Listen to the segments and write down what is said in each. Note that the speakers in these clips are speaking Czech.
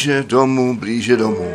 blíže domů, blíže domů.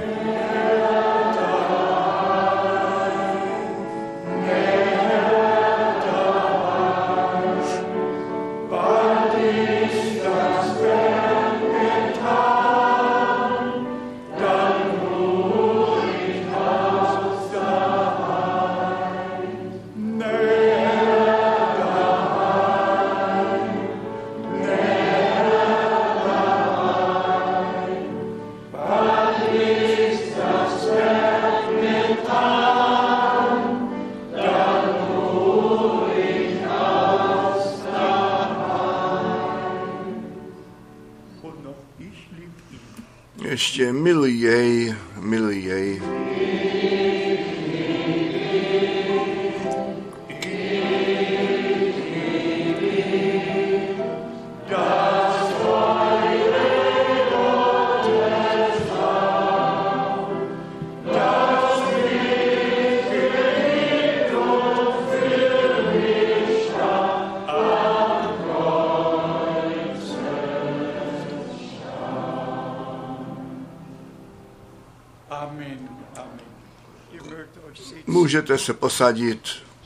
Ještě miluj jej, miluj jej. Můžete se posadit.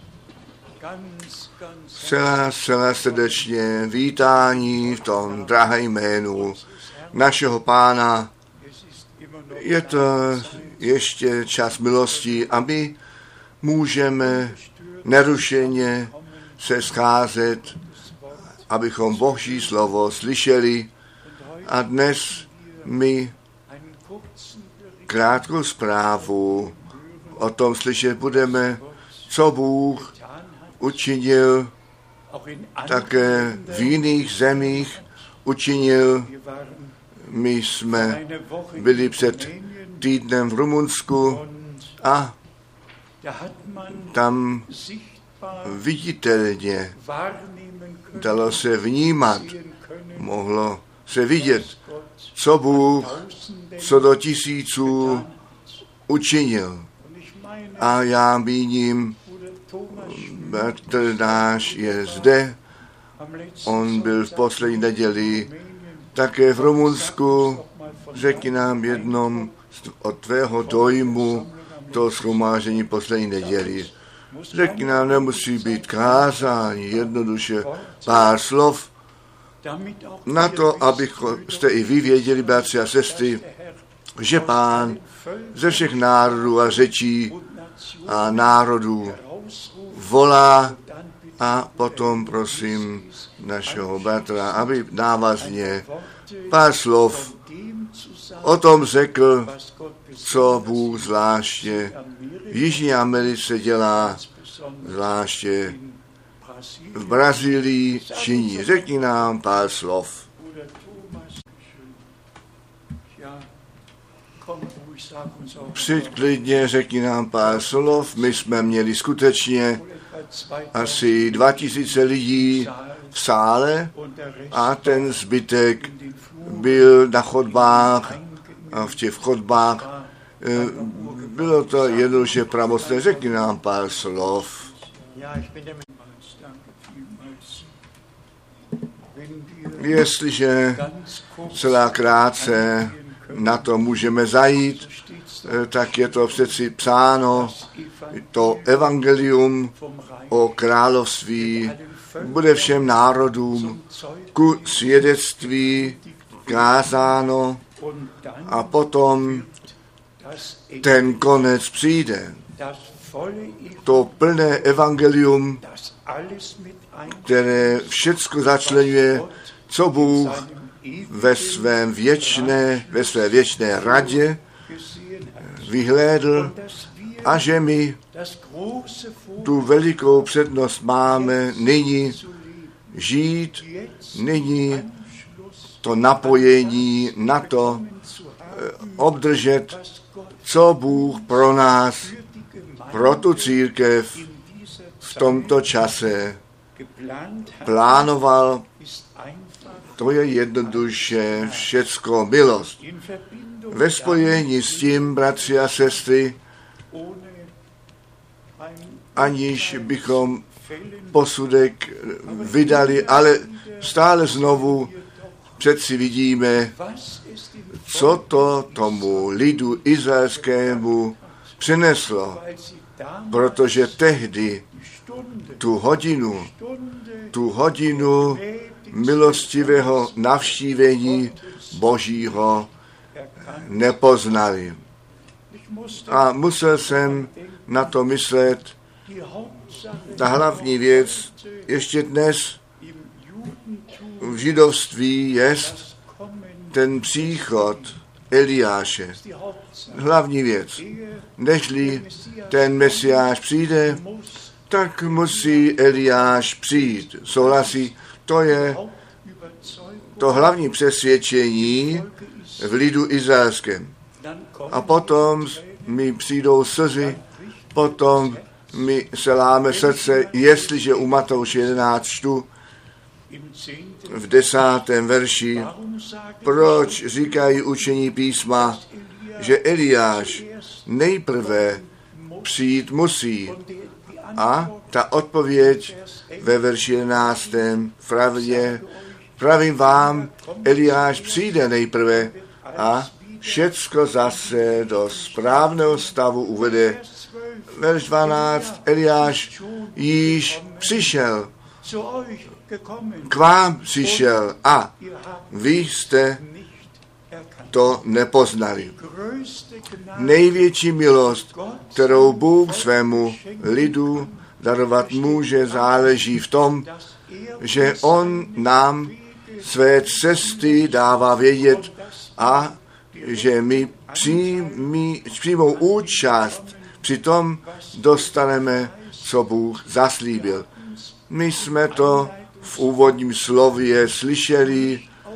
Celé srdečně vítání v tom drahém jménu našeho Pána. Je to ještě čas milosti a my můžeme nerušeně se scházet, abychom Boží slovo slyšeli. A dnes my krátkou zprávu o tom slyšet budeme, co Bůh učinil také v jiných zemích učinil. My jsme byli před týdnem v Rumunsku a tam viditelně dalo se vnímat, mohlo se vidět, co Bůh, co do tisíců učinil. A já míním, bratr náš je zde, on byl v poslední neděli také v Rumunsku, řekni nám jednom od tvého dojmu to shromáždění poslední neděli. Řekni nám, nemusí být kázání, jednoduše pár slov, na to, abyste i vy věděli, bratři a sestry, že Pán ze všech národů a řečí a národů volá a potom prosím našeho bratra, aby návazně pár slov o tom řekl, co Bůh zvláště v Jižní Americe dělá, zvláště v Brazílii činí. Řekni nám pár slov. Přijď klidně, řekni nám pár slov. My jsme měli skutečně asi 2000 lidí v sále a ten zbytek byl na chodbách a v těch chodbách. Bylo to jednoduše pravostné. Řekni nám pár slov. Jestliže celá krátce na to můžeme zajít, tak je to přeci psáno, to evangelium o království bude všem národům ku svědectví kázáno a potom ten konec přijde. To plné evangelium, které všecko začleňuje, co Bůh ve své věčné radě vyhlédl a že my tu velikou přednost máme nyní žít, nyní to napojení na to obdržet, co Bůh pro nás, pro tu církev v tomto čase plánoval. To je jednoduše všecko milost. Ve spojení s tím, bratři a sestry, aniž bychom posudek vydali, ale stále znovu přeci vidíme, co to tomu lidu izraelskému přineslo, protože tehdy tu hodinu milostivého navštívení Božího nepoznali. A musel jsem na to myslet. Ta hlavní věc ještě dnes v židovství jest ten příchod Eliáše. Hlavní věc. Nežli ten Mesiáš přijde, tak musí Eliáš přijít. Souhlasí? To je to hlavní přesvědčení v lidu izraelském. A potom mi přijdou slzy, potom mi se láme srdce, jestliže u Matouše 11 čtu v 10. verši, proč říkají učení písma, že Eliáš nejprve přijít musí. A ta odpověď ve verši 11. Pravím vám, Eliáš přijde nejprve a všecko zase do správného stavu uvede. Verš 12. Eliáš již přišel, k vám přišel a vy jste to nepoznali. Největší milost, kterou Bůh svému lidu darovat může, záleží v tom, že on nám své cesty dává vědět a že my přímou účast přitom dostaneme, co Bůh zaslíbil. My jsme to v úvodním slově slyšeli,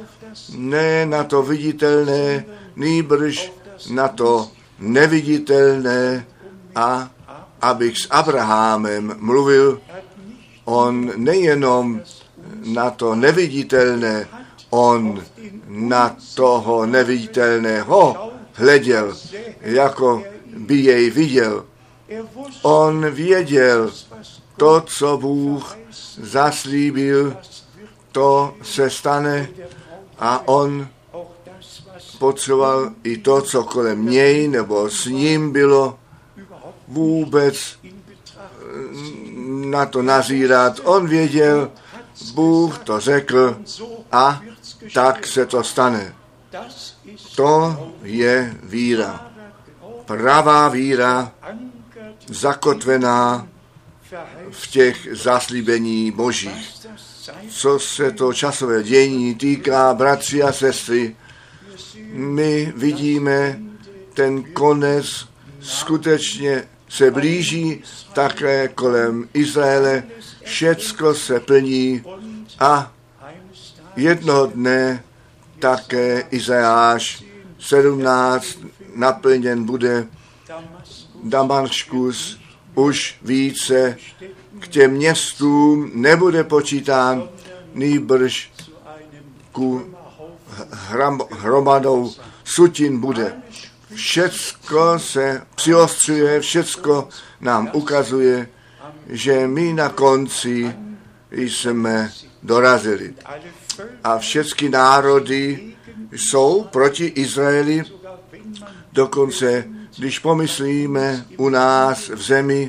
ne na to viditelné, nýbrž na to neviditelné, a abych s Abrahamem mluvil, on nejenom na to neviditelné, on na toho neviditelného hleděl, jako by jej viděl. On věděl, to, co Bůh zaslíbil, to se stane, a on potřeboval i to, co kolem něj nebo s ním bylo, vůbec na to nazírat. On věděl, Bůh to řekl a tak se to stane. To je víra. Pravá víra, zakotvená v těch zaslíbení Božích. Co se to časové dění týká, bratři a sestry, my vidíme, ten konec skutečně se blíží také kolem Izraele, všecko se plní a jednoho dne také Izajáš 17 naplněn bude. Damaskus už více k těm městům nebude počítán, nýbrž ku hromadou sutin bude. Všecko se přiostřuje, všecko nám ukazuje, že my na konci jsme dorazili. A všechny národy jsou proti Izraeli, dokonce když pomyslíme u nás v zemi,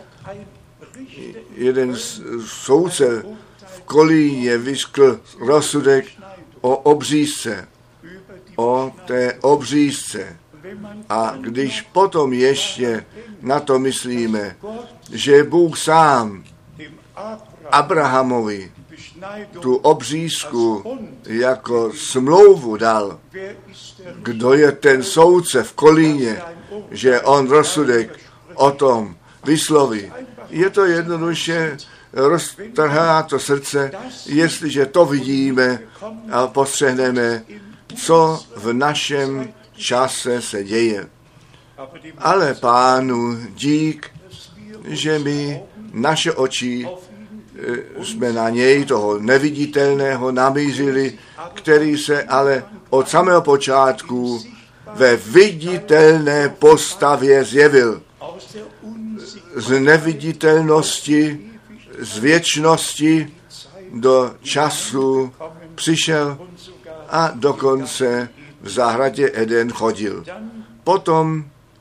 jeden soudce v Kolíně vyskl rozsudek o obřízce, o té obřízce. A když potom ještě na to myslíme, že Bůh sám Abrahamovi tu obřízku jako smlouvu dal, kdo je ten soudce v Kolíně, že on rozsudek o tom vysloví. Je to jednoduše, roztrhá to srdce, jestliže to vidíme a postřehneme, co v našem čase se děje. Ale Pánu dík, že my naše oči jsme na něj, toho neviditelného, namířili, který se ale od samého počátku ve viditelné postavě zjevil. Z neviditelnosti, z věčnosti do času přišel a dokonce v zahradě Eden chodil. Potom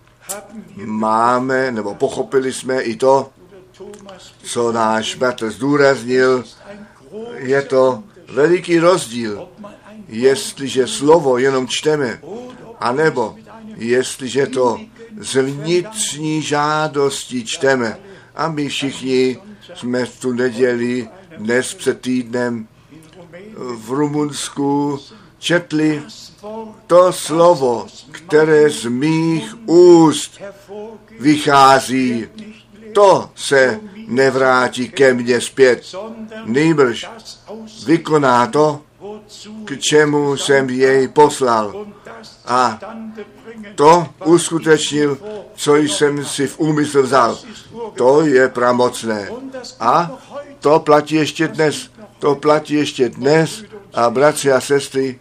máme, nebo pochopili jsme i to, co náš bratr zdůraznil, je to veliký rozdíl, jestliže slovo jenom čteme, anebo jestliže to z vnitřní žádosti čteme. A my všichni jsme v tu neděli dnes před týdnem v Rumunsku četli to slovo, které z mých úst vychází. To se nevrátí ke mně zpět, nýbrž vykoná to, k čemu jsem jej poslal. A to uskutečnil, co jsem si v úmysl vzal. To je pramocné. A to platí ještě dnes. To platí ještě dnes. A bratři a sestry,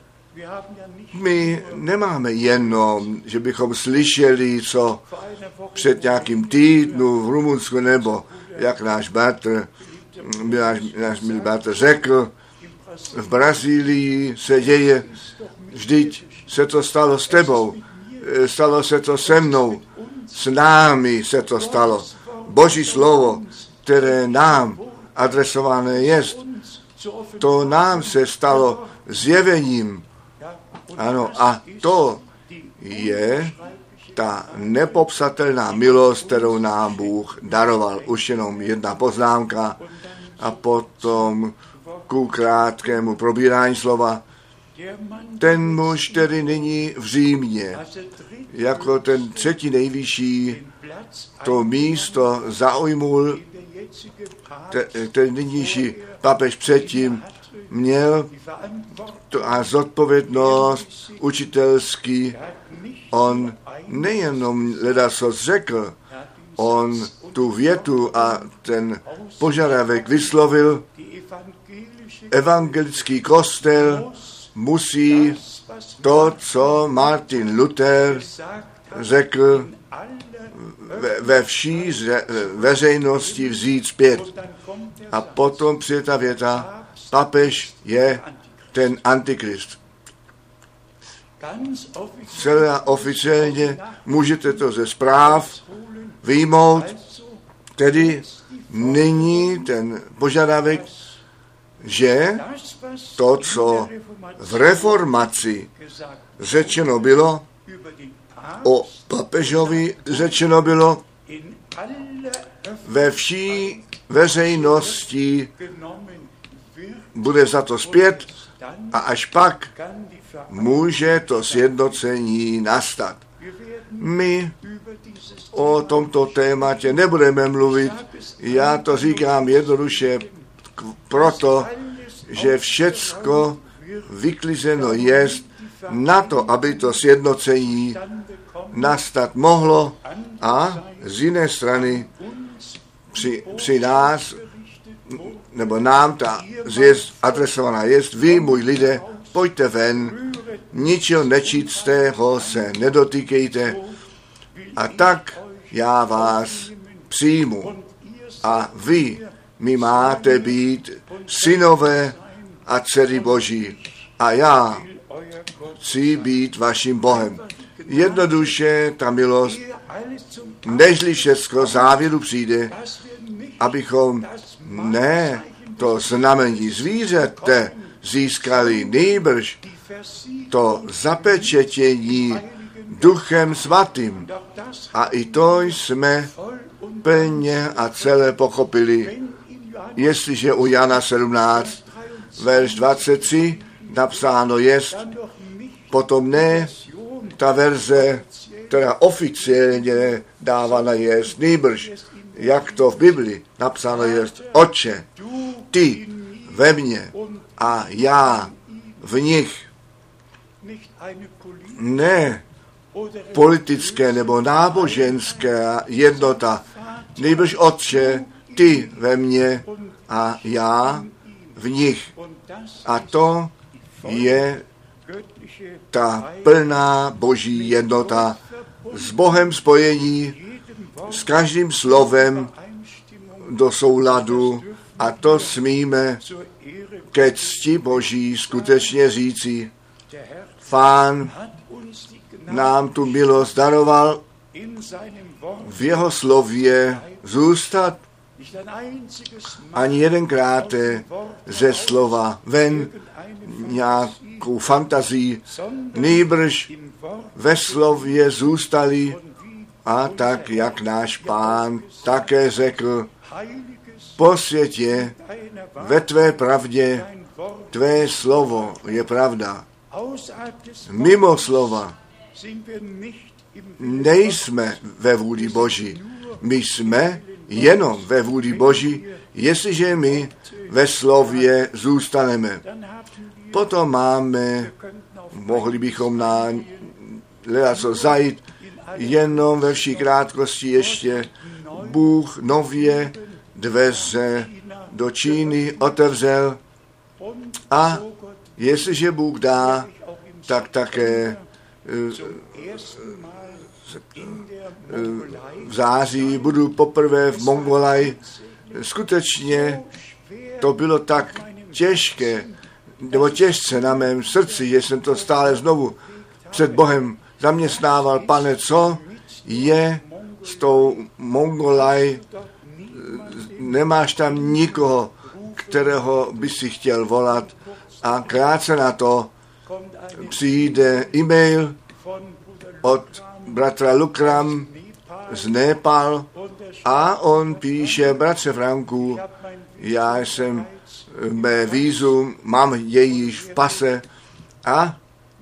my nemáme jenom, že bychom slyšeli, co před nějakým týdnu v Rumunsku, nebo jak náš milý bratr řekl, v Brazílii se děje, vždyť se to stalo s tebou, stalo se to se mnou, s námi se to stalo. Boží slovo, které nám adresované jest, to nám se stalo zjevením. Ano, a to je ta nepopsatelná milost, kterou nám Bůh daroval. Už jenom jedna poznámka a potom ku krátkému probírání slova. Ten muž, který nyní v Římě, jako ten třetí nejvyšší, to místo zaujmul, ten nynější papež předtím měl to a zodpovědnost učitelský. On nejenom ledacos řekl, on tu větu a ten požadavek vyslovil. Evangelický kostel musí to, co Martin Luther řekl, ve vší veřejnosti vzít zpět. A potom přijde ta věta, papež je ten antikrist. Celá oficiálně můžete to ze zpráv vyjmout, tedy nyní ten požadavek, že to, co v reformaci řečeno bylo, o papežovi řečeno bylo, ve vší veřejnosti bude za to zpět a až pak může to sjednocení nastat. My o tomto tématě nebudeme mluvit, já to říkám jednoduše proto, že všecko vyklizeno jest na to, aby to sjednocení nastat mohlo a z jiné strany při nás, nebo nám ta zvěst adresovaná jest, vy, můj lidé, pojďte ven, ničeho nečistého se nedotýkejte a tak já vás přijmu a vy mi máte být synové a dcery Boží a já chci být vaším Bohem. Jednoduše ta milost, nežli všecko závěru přijde, abychom ne to znamení zvířete získali, nýbrž to zapečetění Duchem Svatým. A i to jsme plně a celé pochopili. Jestliže u Jana 17, verš 23 napsáno jest, potom ne ta verze, která oficiálně dávána jest, nýbrž, jak to v Bibli napsáno jest, Otče, ty ve mně a já v nich. Ne politické nebo náboženské jednota, nýbrž Otče, ty ve mně a já v nich. A to je ta plná Boží jednota s Bohem spojení, s každým slovem do souladu a to smíme ke cti Boží skutečně říci, Pán nám tu milost daroval v jeho slově zůstat ani jedenkrát ze slova ven nějakou fantazii, nýbrž ve slově zůstali a tak, jak náš Pán také řekl, posvěť je ve tvé pravdě, tvé slovo je pravda. Mimo slova nejsme ve vůli Boží. My jsme jenom ve vůli Boží, jestliže my ve slově zůstaneme. Potom máme, mohli bychom na co zajít, jenom ve vší krátkosti ještě Bůh nově dveře do Číny otevřel a jestliže Bůh dá, tak také v září budu poprvé v Mongolii. Skutečně to bylo tak těžké, nebo těžce na mém srdci, že jsem to stále znovu před Bohem zaměstnával. Pane, co je s tou Mongolii? Nemáš tam nikoho, kterého by si chtěl volat? A krátce na to přijde e-mail od bratra Lukram z Népal a on píše, bratře Franku, já jsem mé vízum, mám jej již v pase a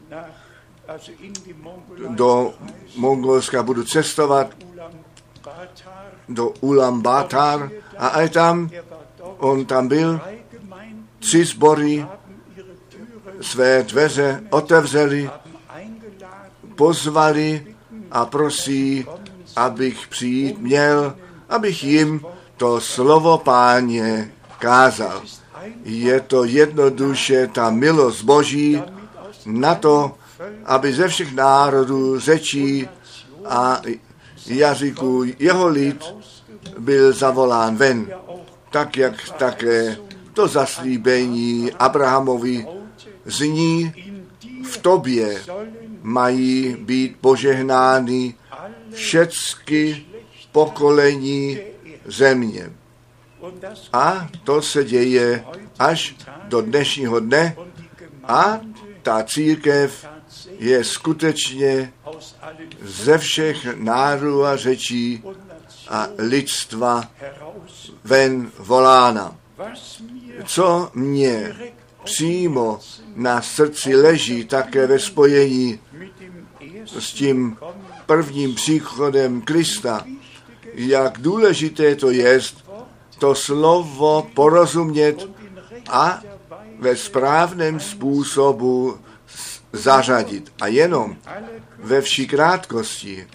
do Mongolska budu cestovat, do Ulaanbaatar a tam, on tam byl, 3 sbory své dveře otevřeli, pozvali a prosí, abych přijít měl, abych jim to slovo Páně kázal. Je to jednoduše ta milost Boží na to, aby ze všech národů, řečí a jazyků jeho lid byl zavolán ven, tak jak také to zaslíbení Abrahamovi zní, v tobě mají být požehnány všechny pokolení země. A to se děje až do dnešního dne a ta církev je skutečně ze všech národů a řečí a lidstva ven volána. Co mě přímo na srdci leží, také ve spojení s tím prvním příchodem Krista, jak důležité to je to slovo porozumět a ve správném způsobu zařadit. A jenom ve vší krátkosti,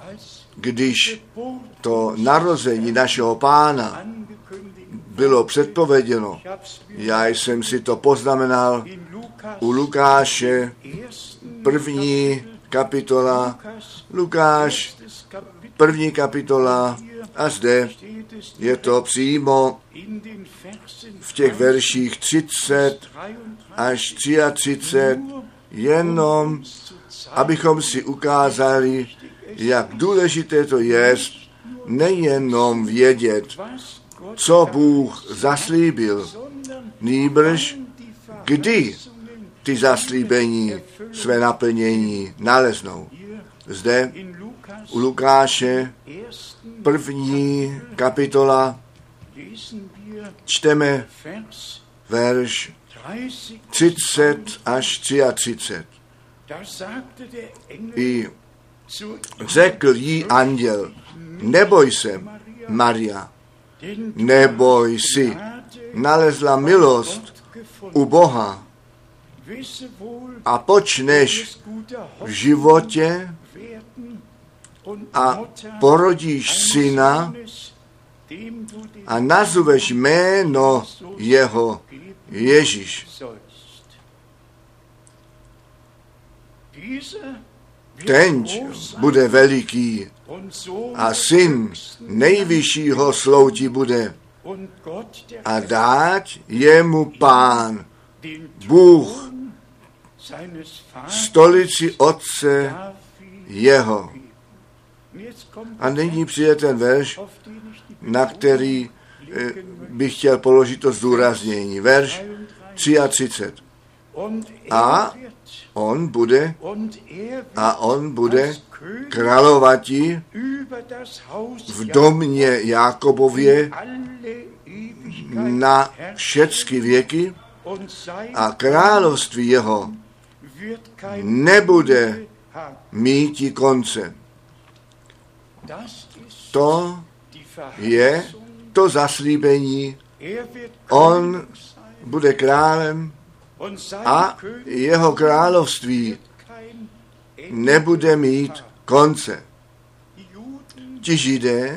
když to narození našeho Pána bylo předpověděno, já jsem si to poznamenal u Lukáše, 1. kapitola, Lukáš, 1. kapitola, a zde je to přímo v těch verších 30 až 33, jenom abychom si ukázali, jak důležité to je nejenom vědět, co Bůh zaslíbil, nýbrž kdy ty zaslíbení své naplnění naleznou. Zde u Lukáše 1. kapitola čteme verš 30 až 33. I řekl jí anděl, neboj se, Maria, neboj si, nalezla milost u Boha a počneš v životě a porodíš syna a nazveš jméno jeho Ježíš. Tenť bude veliký a syn nejvyššího slouti bude a dát jemu Pán Bůh stolici otce jeho. A nyní přijde ten verš, na který bych chtěl položit to zdůraznění. Verš 33. A on bude královati v domě Jákobově na všechny věky a království jeho nebude míti konce. To je to zaslíbení. On bude králem a jeho království nebude mít konce. Ti Židé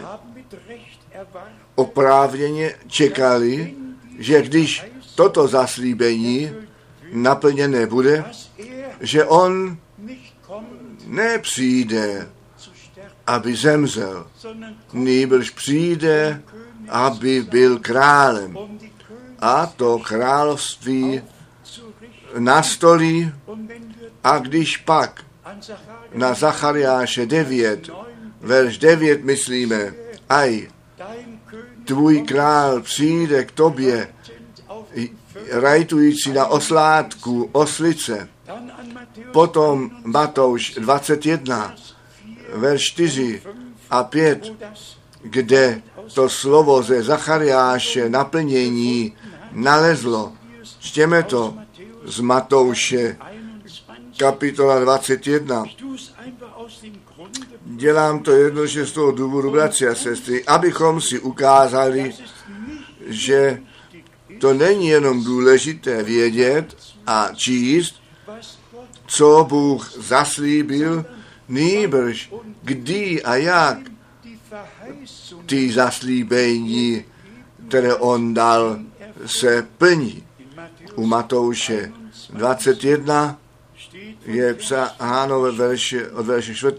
oprávněně čekali, že když toto zaslíbení naplněné bude, že on nepřijde, aby zemřel, nýbrž přijde, aby byl králem. A to království nastolí. A když pak na Zachariáše 9, verš 9 myslíme, aj tvůj král přijde k tobě, rajtující na oslátku oslice. Potom Matouš 21, verš 4 a 5, kde to slovo ze Zachariáše naplnění nalezlo. Čtěme to z Matouše, kapitola 21. Dělám to jednoduše z toho důvodu, bratři a sestry, abychom si ukázali, že to není jenom důležité vědět a číst, co Bůh zaslíbil, nýbrž kdy a jak ty zaslíbení, které on dal, se plní. U Matouše 21 je psáno od verše 4.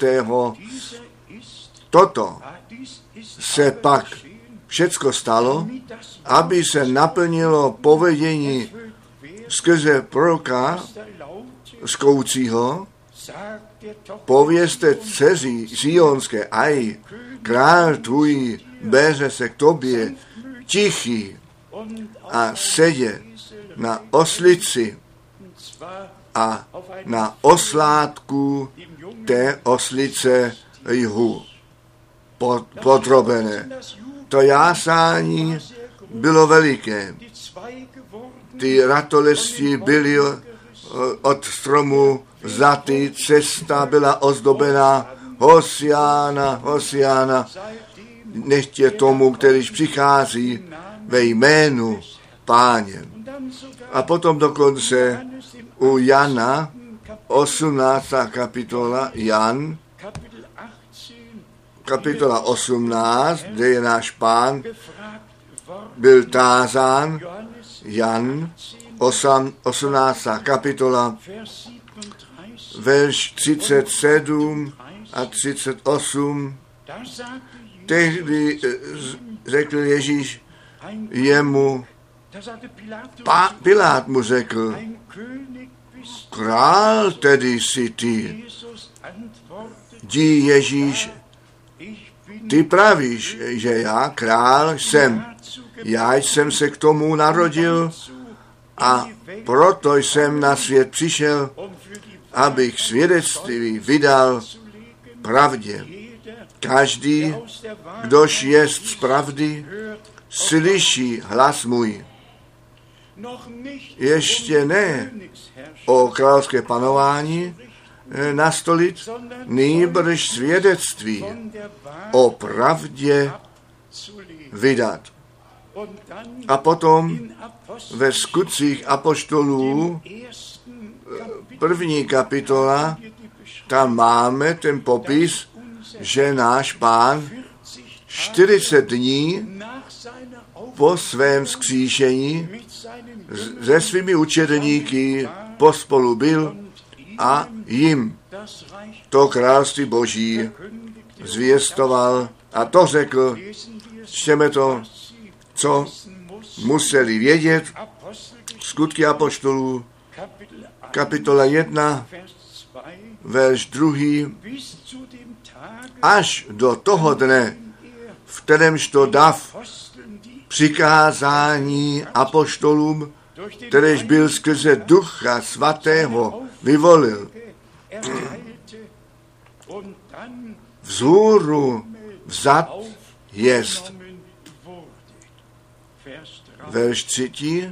Toto se pak všecko stalo, aby se naplnilo povědění skrze proroka zkoucího, povězte dceři Sionské, aj král tvůj bere se k tobě tichý a sedě na oslici a na oslátku té oslice jihu podrobené. To jásání bylo veliké. Ty ratolesti byly od stromu vzaty, cesta byla ozdobená Hosiána, Hosiána, nechtě tomu, kterýž přichází ve jménu Páně. A potom dokonce u Jana 18. kapitola, Jan, kapitola 18, kde je náš Pán, byl tázán, Jan 18. kapitola, verš 37 a 38. Tehdy řekl Ježíš jemu, Pilát mu řekl, král tedy jsi ty. Dí Ježíš, ty pravíš, že já král jsem. Já jsem se k tomu narodil a proto jsem na svět přišel, abych svědectví vydal pravdě. Každý, kdož jest z pravdy, slyší hlas můj. Ještě ne o královské panování nastolit, nýbrž svědectví o pravdě vydat. A potom ve Skutcích apoštolů, 1. kapitola, tam máme ten popis, že náš Pán 40 dní po svém vzkříšení se svými učedníky pospolu byl a jim to království Boží zvěstoval a to řekl, čteme to, co museli vědět Skutky apoštolů, kapitola 1, verš 2, až do toho dne, v kterémž to dav přikázání apoštolům, kteréž byl skrze Ducha Svatého vyvolil, vzhůru vzat jest. Verš 3,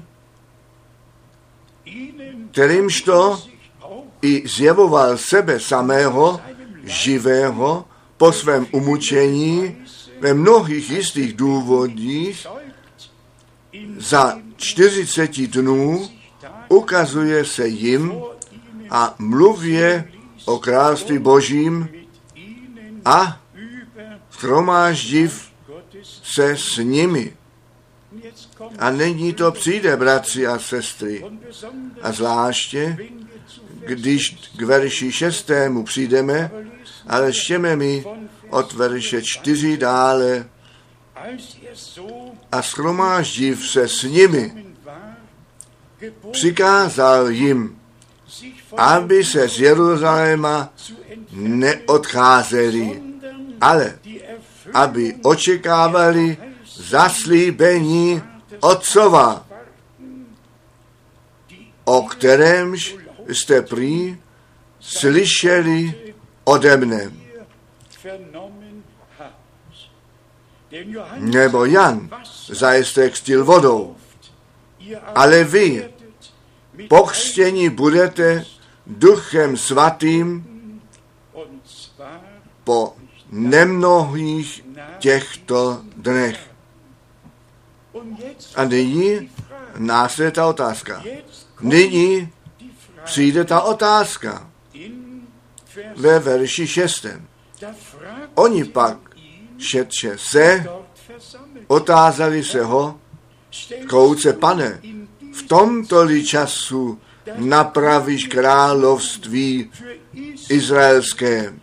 kterýmž to i zjevoval sebe samého, živého, po svém umučení, ve mnohých jistých důvodích, za 40 dnů ukazuje se jim a mluvě o království Božím a shromáždiv se s nimi. A nyní to přijde, bratři a sestry. A zvláště, když k verši 6. přijdeme, ale čtěme mi od verše 4 dále. A shromáždiv se s nimi, přikázal jim, aby se z Jeruzaléma neodcházeli, ale aby očekávali zaslíbení Otcova, o kterémž jste prý slyšeli ode mne. Nebo Jan zajisté křtil vodou, ale vy pokřtěni budete Duchem Svatým po nemnohých těchto dnech. A nyní následuje ta otázka. Nyní přijde ta otázka ve verši 6. Oni pak šetře se otázali se ho, kouce pane, v tomto-li času napravíš království izraelské.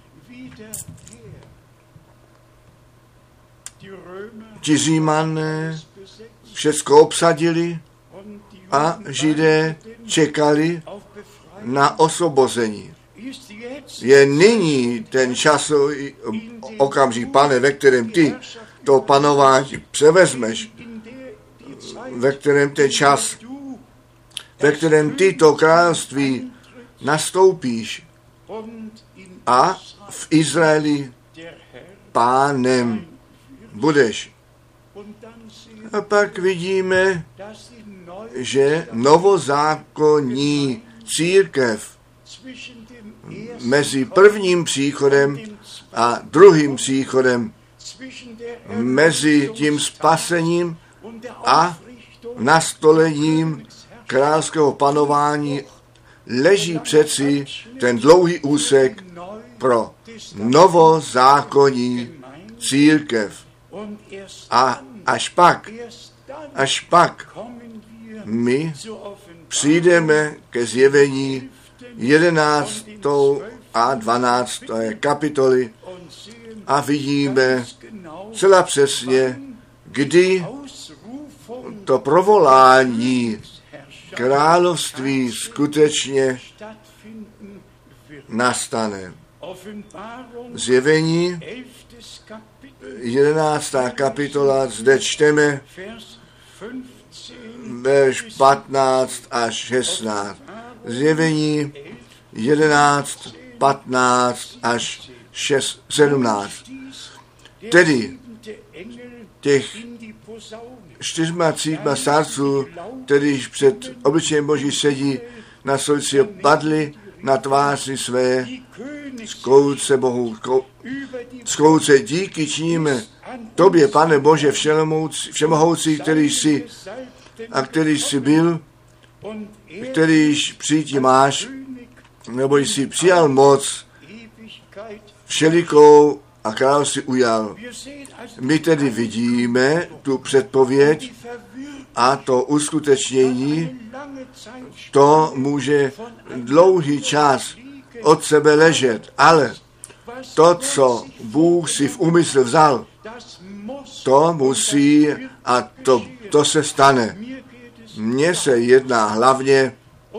Ti Římané všecko obsadili a Židé čekali na osvobození. Je nyní ten časový okamžik, pane, ve kterém ty to panování převezmeš, ve kterém ten čas, ve kterém ty to království nastoupíš a v Izraeli pánem budeš. A pak vidíme, že novozákonní církev mezi prvním příchodem a druhým příchodem, mezi tím spasením a nastolením královského panování leží přeci ten dlouhý úsek pro novozákonní církev. A až pak my přijdeme ke zjevení 11. a 12. kapitoly a vidíme celá přesně, kdy to provolání království skutečně nastane. Zjevení 11. kapitola, zde čteme verš 15 až 16. Zjevení 11, 15 až 17. Tedy těch 4 starců, kteří před obličejem Boží sedí, na stolici padli na tváři své, sklouce díky činíme tobě, Pane Bože všemohoucí, který jsi byl, kterýž přijít máš, nebo jsi přijal moc všelikou a království ujal. My tedy vidíme tu předpověď a to uskutečnění, to může dlouhý čas od sebe ležet, ale to, co Bůh si v úmysl vzal, to musí a to se stane. Mně se jedná hlavně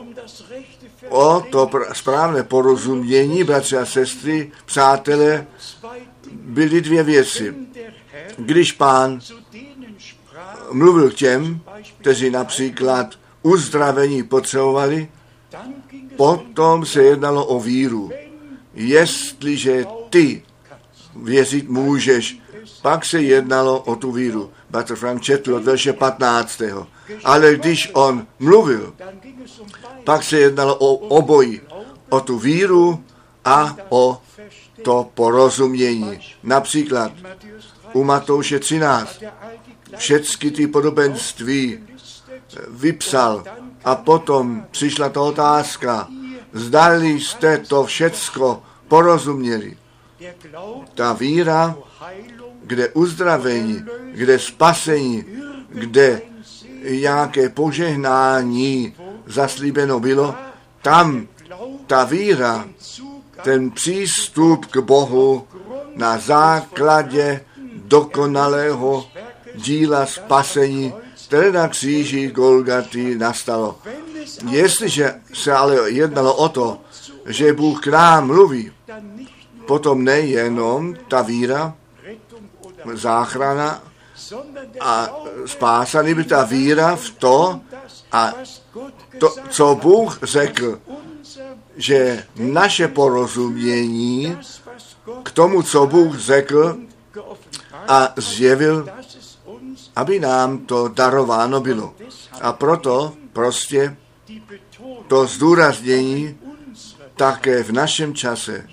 o to správné porozumění, bratři a sestry, přátelé, byly dvě věci. Když Pán mluvil k těm, kteří například uzdravení potřebovali, potom se jednalo o víru. Jestliže ty věřit můžeš, pak se jednalo o tu víru. Bratr Frank četl od verše 15. Ale když on mluvil, pak se jednalo o obojí. O tu víru a o to porozumění. Například u Matouše 13 všechny ty podobenství vypsal a potom přišla ta otázka, zdali jste to všecko porozuměli. Ta víra, kde uzdravení, kde spasení, kde nějaké požehnání zaslíbeno bylo, tam ta víra, ten přístup k Bohu na základě dokonalého díla spasení, které na kříži Golgaty nastalo. Jestliže se ale jednalo o to, že Bůh k nám mluví, potom nejenom ta víra, záchrana a spása, nebo ta víra v to, a to, co Bůh řekl, že naše porozumění k tomu, co Bůh řekl a zjevil, aby nám to darováno bylo. A proto prostě to zdůraznění také v našem čase.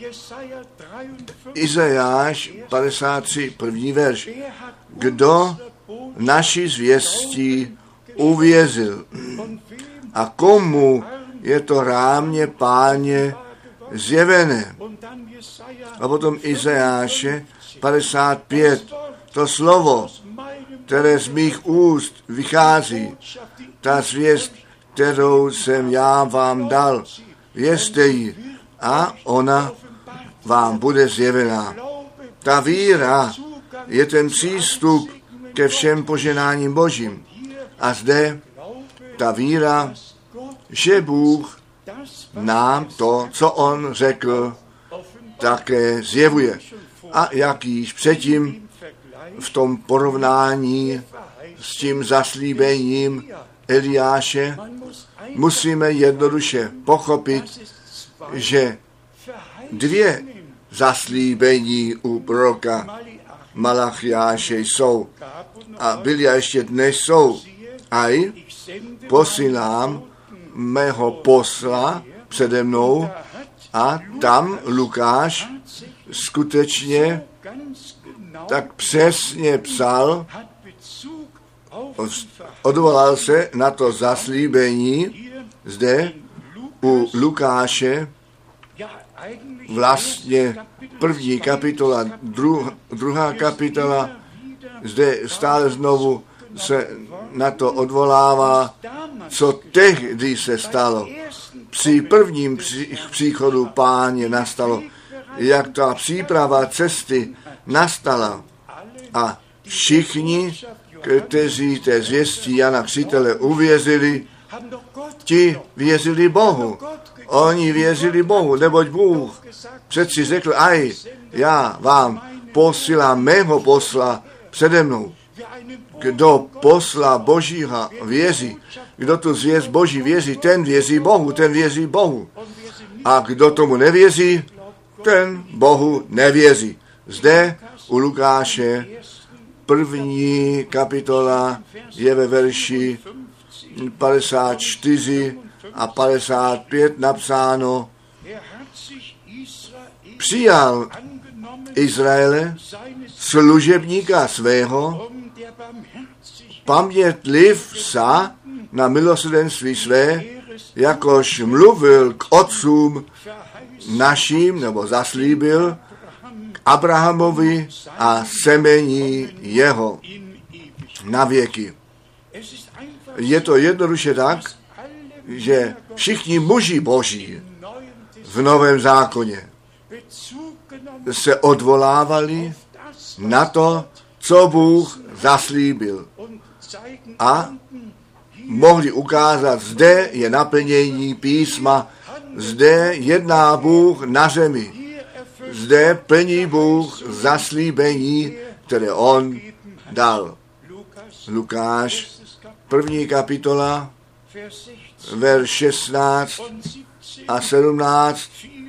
Izajáš 53, první verš. Kdo naši zvěstí uvěřil a komu je to rámě Páně zjevené. A potom Izajáše 55, to slovo, které z mých úst vychází, ta zvěst, kterou jsem já vám dal, věřte ji a ona vám bude zjevená. Ta víra je ten přístup ke všem poženáním Božím. A zde ta víra, že Bůh nám to, co on řekl, také zjevuje. A jak již předtím v tom porovnání s tím zaslíbením Eliáše musíme jednoduše pochopit, že dvě zaslíbení u proroka Malachiáše jsou a byly a ještě dnes jsou. Aj posílám mého posla přede mnou a tam Lukáš skutečně tak přesně psal, odvolal se na to zaslíbení zde u Lukáše, vlastně první kapitola, druhá kapitola, zde stále znovu se na to odvolává, co tehdy se stalo. Při prvním příchodu Páně nastalo, jak ta příprava cesty nastala. A všichni, kteří té zvěstí Jana Křtitele uvěřili, ti věřili Bohu. Oni věřili Bohu, neboť Bůh přeci řekl, aj, já vám posílám mého posla přede mnou. Kdo posla Božího věří, kdo tu zvěst Boží věří, ten věří Bohu, ten věří Bohu. A kdo tomu nevěří, ten Bohu nevěří. Zde u Lukáše první kapitola je ve verši 54 a 55 napsáno, přijal Izraele služebníka svého, pamětliv sa na milosrdenství své, jakož mluvil k otcům našim, nebo zaslíbil, k Abrahamovi a semení jeho na věky. Je to jednoduše tak, že všichni muži Boží v Novém zákoně se odvolávali na to, co Bůh zaslíbil. A mohli ukázat, zde je naplnění písma, zde jedná Bůh na zemi, zde plní Bůh zaslíbení, které on dal. Lukáš, 1. kapitola, verš 16 a 17.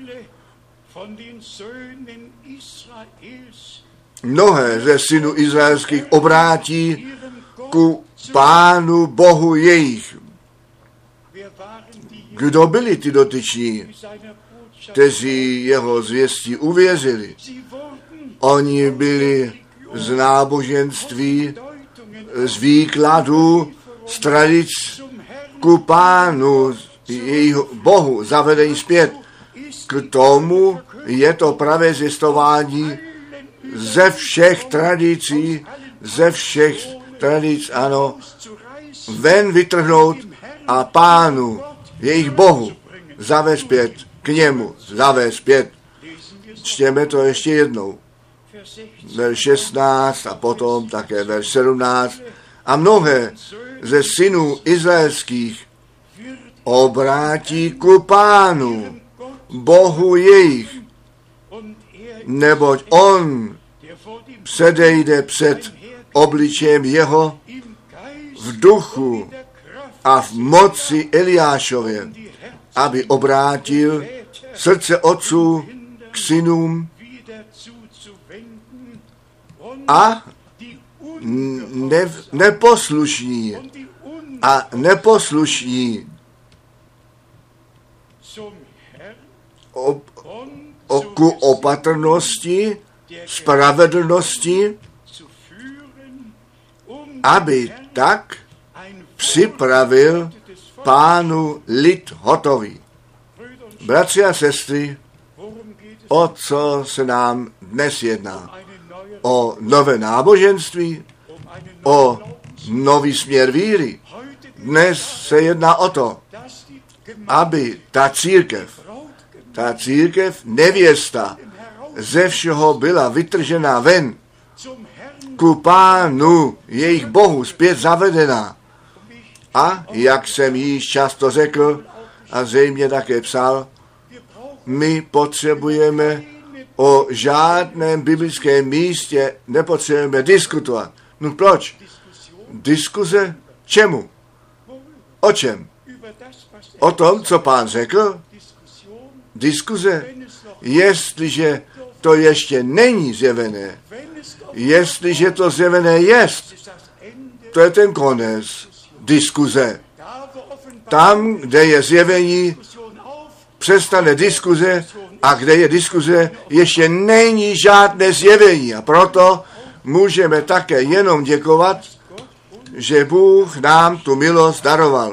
Mnohé ze synů izraelských obrátí ku Pánu Bohu jejich. Kdo byli ty dotyční, kteří jeho zvěstí uvěřili? Oni byli z náboženství, z výkladů, z tradic ku Pánu, jejich Bohu, zavedení zpět. K tomu je to pravé zjistování ze všech tradic, ano, ven vytrhnout a Pánu, jejich Bohu, zavést zpět, k němu, zavést zpět. Čtěme to ještě jednou. Verš 16 a potom také verš 17. A mnohé ze synů izraelských obrátí ku Pánu, Bohu jejich, neboť on předejde před obličejem jeho v duchu a v moci Eliášově, aby obrátil srdce otců k synům a neposlušní ku opatrnosti, spravedlnosti, aby tak připravil Pánu lid hotový. Bratři a sestry, o co se nám dnes jedná? O nové náboženství, o nový směr víry. Dnes se jedná o to, aby ta církev, nevěsta, ze všeho byla vytržená ven, ku Pánu, jejich Bohu, zpět zavedená. A jak jsem již často řekl, a zřejmě také psal, my potřebujeme o žádném biblickém místě nepotřebujeme diskutovat. No proč? Diskuze? Čemu? O čem? O tom, co Pán řekl? Diskuze? Jestliže to ještě není zjevené, jestliže to zjevené jest, to je ten konec diskuze. Tam, kde je zjevení, přestane diskuze, a kde je diskuze, ještě není žádné zjevení. A proto můžeme také jenom děkovat, že Bůh nám tu milost daroval.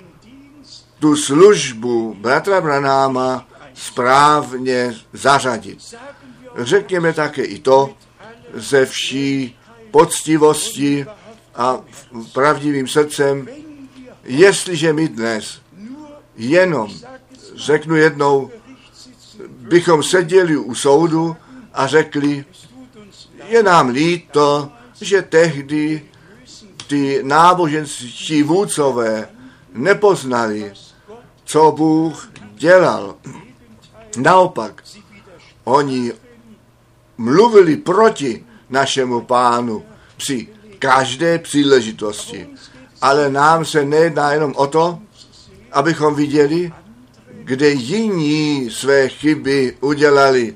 Tu službu bratra Branáma správně zařadit. Řekněme také i to, ze vší poctivosti a pravdivým srdcem, jestliže my dnes jenom, řeknu jednou, bychom seděli u soudu a řekli, je nám líto, že tehdy ty náboženští vůdcové nepoznali, co Bůh dělal. Naopak, oni mluvili proti našemu Pánu při každé příležitosti. Ale nám se nejedná jenom o to, abychom viděli, kde jiní své chyby udělali.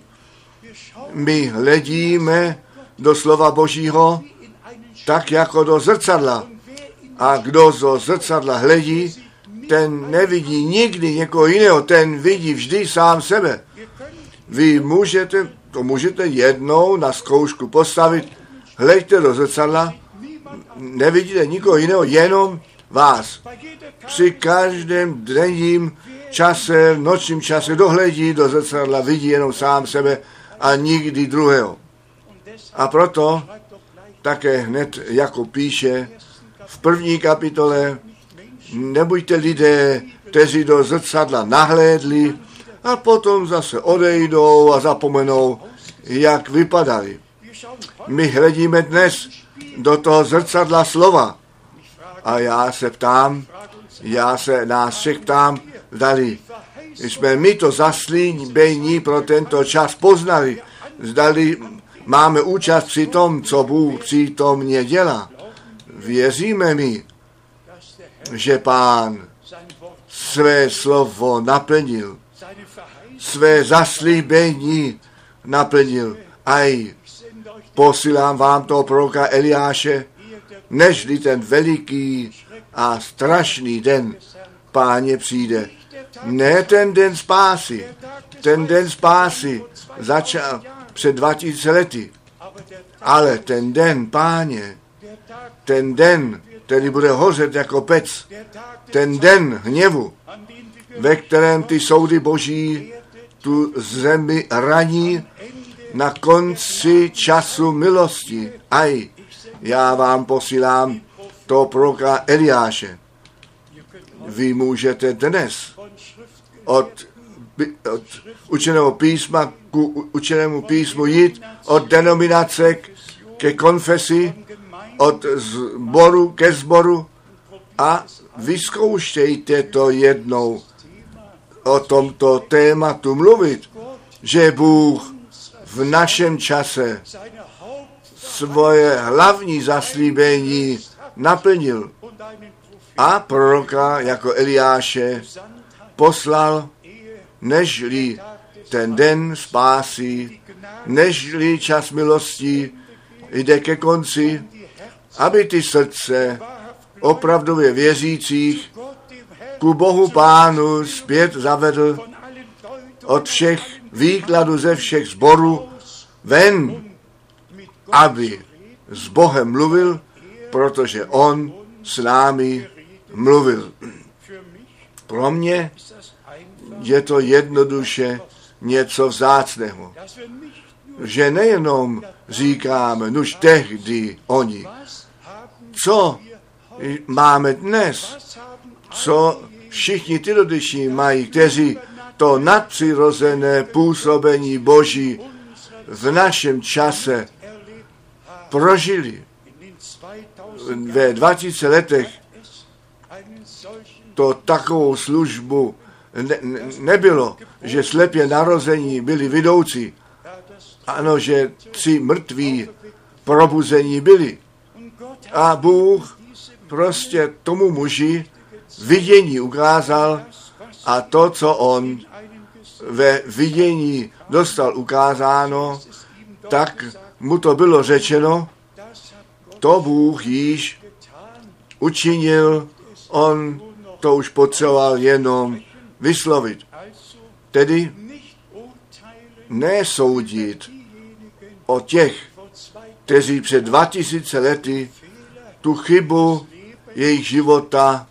My hledíme do slova Božího tak jako do zrcadla. A kdo do zrcadla hledí, ten nevidí nikdy někoho jiného, ten vidí vždy sám sebe. Vy můžete jednou na zkoušku postavit, hleďte do zrcadla, nevidíte nikoho jiného, jenom vás. Při každém denním čase, nočním čase dohledí do zrcadla, vidí jenom sám sebe a nikdy druhého. A proto také hned jako píše v 1. kapitole, nebuďte lidé, kteří do zrcadla nahlédli a potom zase odejdou a zapomenou, jak vypadali. My hledíme dnes do toho zrcadla slova A já se nás všech ptám, zdali jsme my to zaslíbení pro tento čas poznali, zdali máme účast při tom, co Bůh přítomně dělá. Věříme mi, že Pán své slovo naplnil, své zaslíbení naplnil. Aj posílám vám toho proroka Eliáše, nežli ten veliký a strašný den Páně přijde. Ne ten den spásy. Ten den spásy začal před 2000 lety. Ale ten den Páně, ten den, který bude hořet jako pec, ten den hněvu, ve kterém ty soudy boží tu zemi raní na konci času milosti. Aj, já vám posílám toho proroka Eliáše. Vy můžete dnes od učeného písma k učenému písmu jít, od denominace ke konfesi, od sboru ke sboru a vyzkoušejte to jednou o tomto tématu mluvit, že Bůh v našem čase svoje hlavní zaslíbení naplnil a proroka jako Eliáše poslal, nežli ten den spásy, nežli čas milosti jde ke konci, aby ty srdce opravdově věřících ku Bohu Pánu zpět zavedl od všech výkladů ze všech sborů ven, aby s Bohem mluvil, protože on s námi mluvil. Pro mě je to jednoduše něco vzácného, že nejenom říkáme, nuž tehdy oni, co máme dnes, co všichni ty dotyční mají, kteří to nadpřirozené působení Boží v našem čase prožili. Ve 2000 letech to takovou službu nebylo, že slepě narození byli vidoucí. Ano, že 3 mrtví probuzení byli. A Bůh prostě tomu muži vidění ukázal a to, co on ve vidění dostal ukázáno, tak mu to bylo řečeno, to Bůh již učinil, on to už potřeboval jenom vyslovit. Tedy nesoudit o těch, kteří před 2000 lety tu chybu jejich života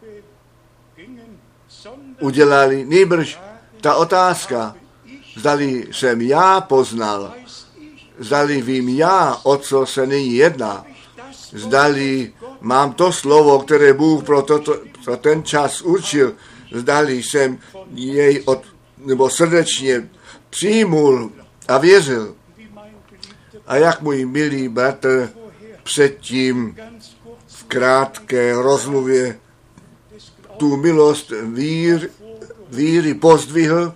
udělali. Nýbrž ta otázka, zdali jsem já poznal, zdali vím já, o co se nyní jedná, zdali mám to slovo, které Bůh pro ten čas určil, zdali jsem jej nebo srdečně přijmul a věřil. A jak můj milý bratr předtím v krátké rozmluvě tu milost víry pozdvihl,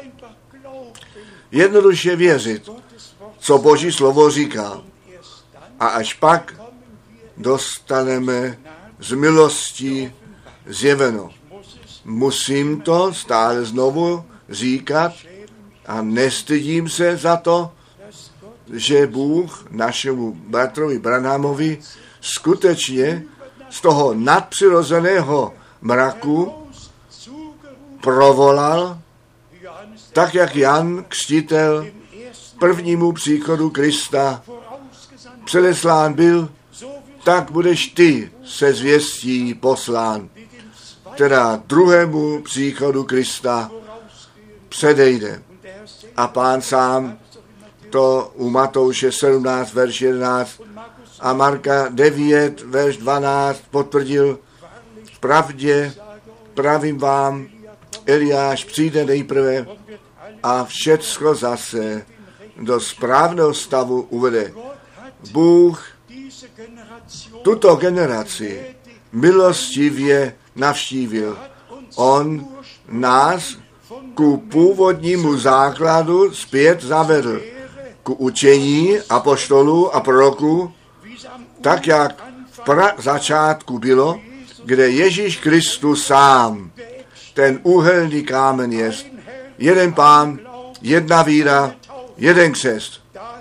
jednoduše věřit, co Boží slovo říká. A až pak dostaneme z milostí zjeveno. Musím to stále znovu říkat a nestydím se za to, že Bůh našemu bratrovi Branhamovi skutečně z toho nadpřirozeného mraku provolal, tak jak Jan Křtitel prvnímu příchodu Krista předeslán byl, tak budeš ty se zvěstí poslán, teda druhému příchodu Krista předejde. A Pán sám to u Matouše 17, verš 11 a Marka 9, verš 12 potvrdil, v pravdě pravím vám, Eliáš přijde nejprve a všecko zase do správného stavu uvede. Bůh tuto generaci milostivě navštívil. On nás ku původnímu základu zpět zavedl, ku učení apoštolů a proroků, tak jak v začátku bylo, kde Ježíš Kristus sám, ten úhelný kámen jest, jeden Pán, jedna víra, jeden křest.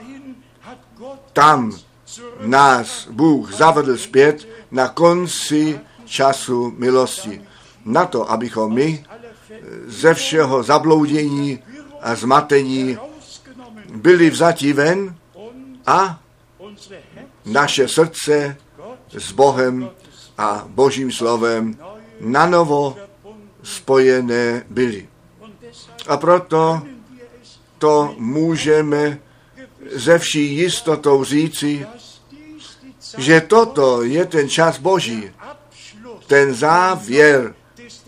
Tam nás Bůh zavedl zpět na konci času milosti. Na to, abychom my ze všeho zabloudění a zmatení byli vzati ven a naše srdce s Bohem a Božím slovem nanovo spojené byly. A proto to můžeme ze vší jistotou říci, že toto je ten čas Boží, ten závěr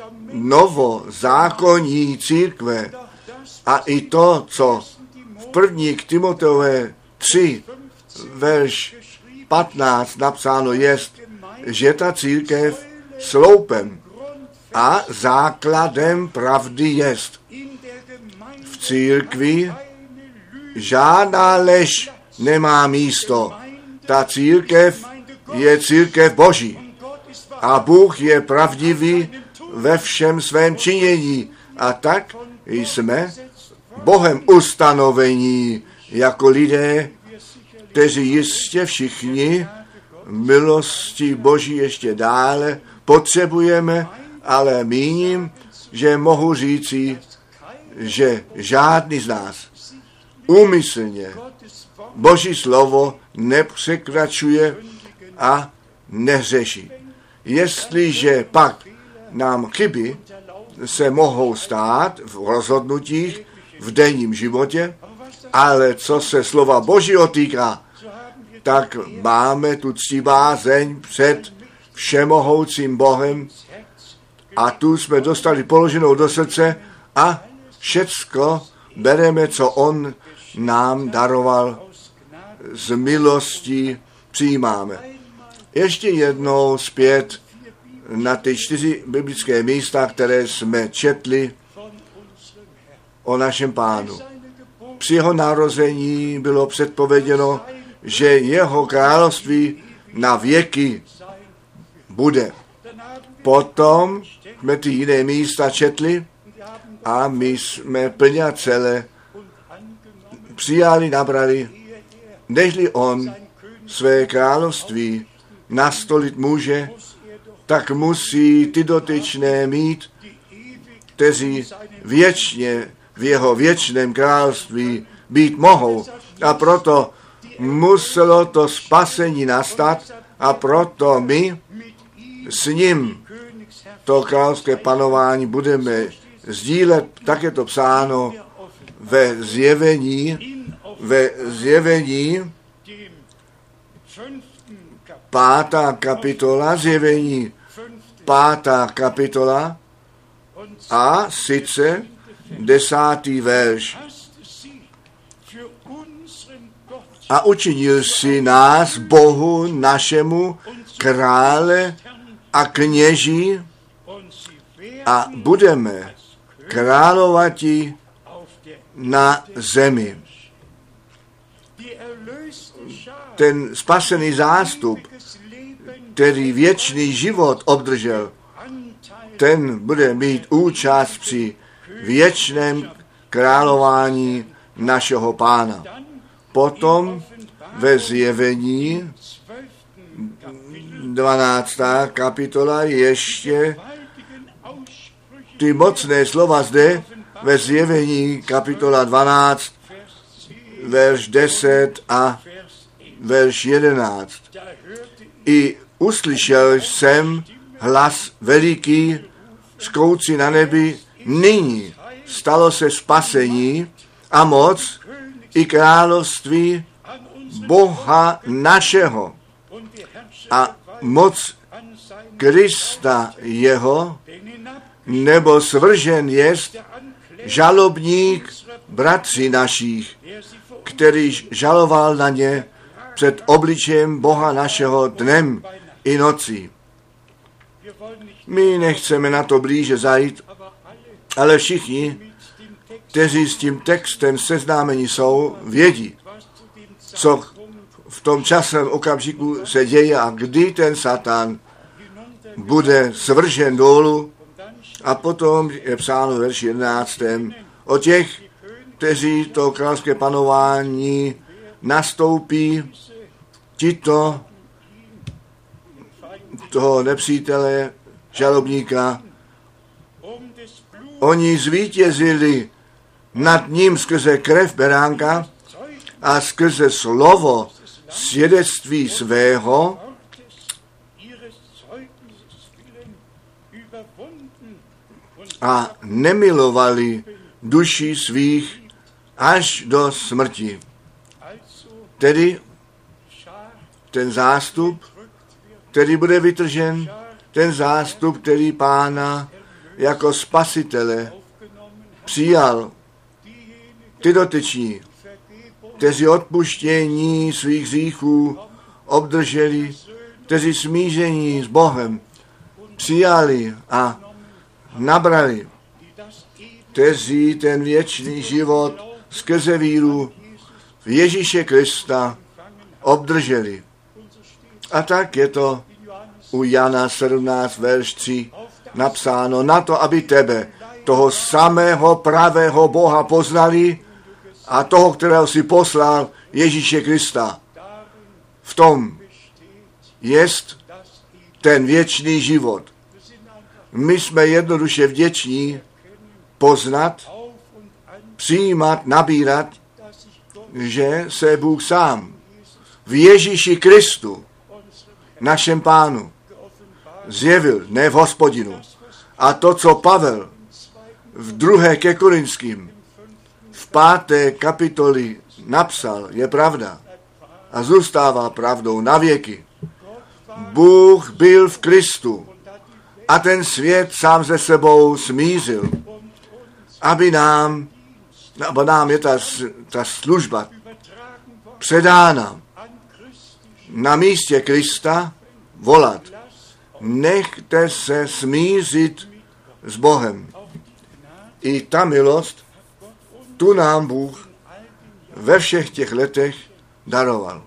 novozákonní církve a i to, co v 1. Timoteové 3, verš 15 napsáno jest, že ta církev sloupem a základem pravdy jest. V církvi žádná lež nemá místo. Ta církev je církev Boží. A Bůh je pravdivý ve všem svém činění. A tak jsme Bohem ustanovení jako lidé, kteří jistě všichni milosti Boží ještě dále potřebujeme, ale míním, že mohu říci, že žádný z nás úmyslně Boží slovo nepřekračuje a neřeší. Jestliže pak nám chyby se mohou stát v rozhodnutích v denním životě, ale co se slova Božího týká, tak máme tu ctibázeň před všemohoucím Bohem a tu jsme dostali položenou do srdce a všecko bereme, co On nám daroval, z milostí přijímáme. Ještě jednou zpět na ty 4 biblické místa, které jsme četli o našem Pánu. Při jeho narození bylo předpověděno, že jeho království na věky bude. Potom jsme ty jiné místa četli a my jsme plně a celé přijali, nabrali, nežli on své království nastolit může, tak musí ty dotyčné mít, kteří věčně v jeho věčném království být mohou. A proto muselo to spasení nastat a proto my s ním to královské panování budeme sdílet, tak je to psáno ve zjevení 5. kapitola, zjevení 5. kapitola a sice 10. verš. A učinil si nás Bohu našemu krále a kněží a budeme královati na zemi. Ten spasený zástup, který věčný život obdržel, ten bude mít účast při věčném králování našeho Pána. Potom ve zjevení 12. kapitola ještě ty mocné slova zde ve zjevení kapitola 12, verš 10 a verš 11. I uslyšel jsem hlas veliký, skoucí na nebi, nyní stalo se spasení a moc i království Boha našeho a moc Krista jeho, nebo svržen jest žalobník bratří našich, který žaloval na ně před obličejem Boha našeho dnem i nocí. My nechceme na to blíže zajít, ale všichni, kteří s tím textem seznámeni jsou, vědí, co v tom časovém okamžiku se děje a kdy ten Satan bude svržen dolů. A potom je psáno v verši 11. o těch, kteří to královské panování nastoupí, tito toho nepřítele, žalobníka, oni zvítězili nad ním skrze krev beránka a skrze slovo svědectví svého a nemilovali duši svých až do smrti. Tedy ten zástup, který bude vytržen, ten zástup, který Pána jako spasitele přijal, ty dotyční, kteří odpuštění svých hříchů obdrželi, kteří smíření s Bohem přijali a nabrali, kteří ten věčný život skrze víru v Ježíše Krista obdrželi. A tak je to u Jana 17, verš 3 napsáno, na to, aby tebe, toho samého pravého Boha poznali a toho, kterého si poslal, Ježíše Krista. V tom jest ten věčný život. My jsme jednoduše vděční poznat, přijímat, nabírat, že se Bůh sám v Ježíši Kristu, našem Pánu, zjevil, ne v Hospodinu. A to, co Pavel v 2. ke Korinským v 5. kapitoli napsal, je pravda a zůstává pravdou na věky. Bůh byl v Kristu a ten svět sám se sebou smířil, aby nám je ta služba předána na místě Krista volat. Nechte se smířit s Bohem. I ta milost, tu nám Bůh ve všech těch letech daroval.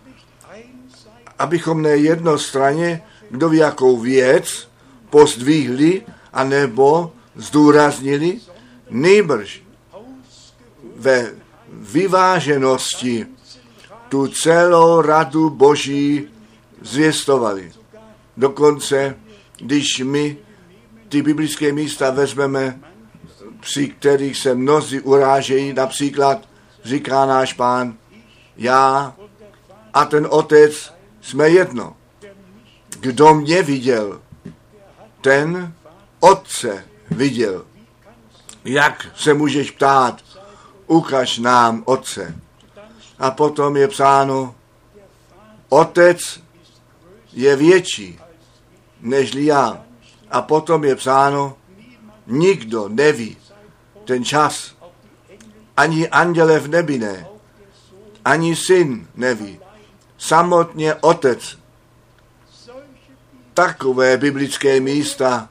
Abychom ne jednostranně, kdo ví jakou věc, pozdvihli, anebo zdůraznili, nýbrž ve vyváženosti tu celou radu Boží zvěstovali. Dokonce, když my ty biblické místa vezmeme, při kterých se mnozí urážejí, například říká náš Pán, já a ten Otec jsme jedno. Kdo mě viděl, ten Otce viděl. Jak se můžeš ptát, ukaž nám Otce. A potom je psáno, Otec je větší nežli já. A potom je psáno, nikdo neví ten čas. Ani anděle v nebi ne. Ani syn neví. Samotně Otec. Takové biblické místa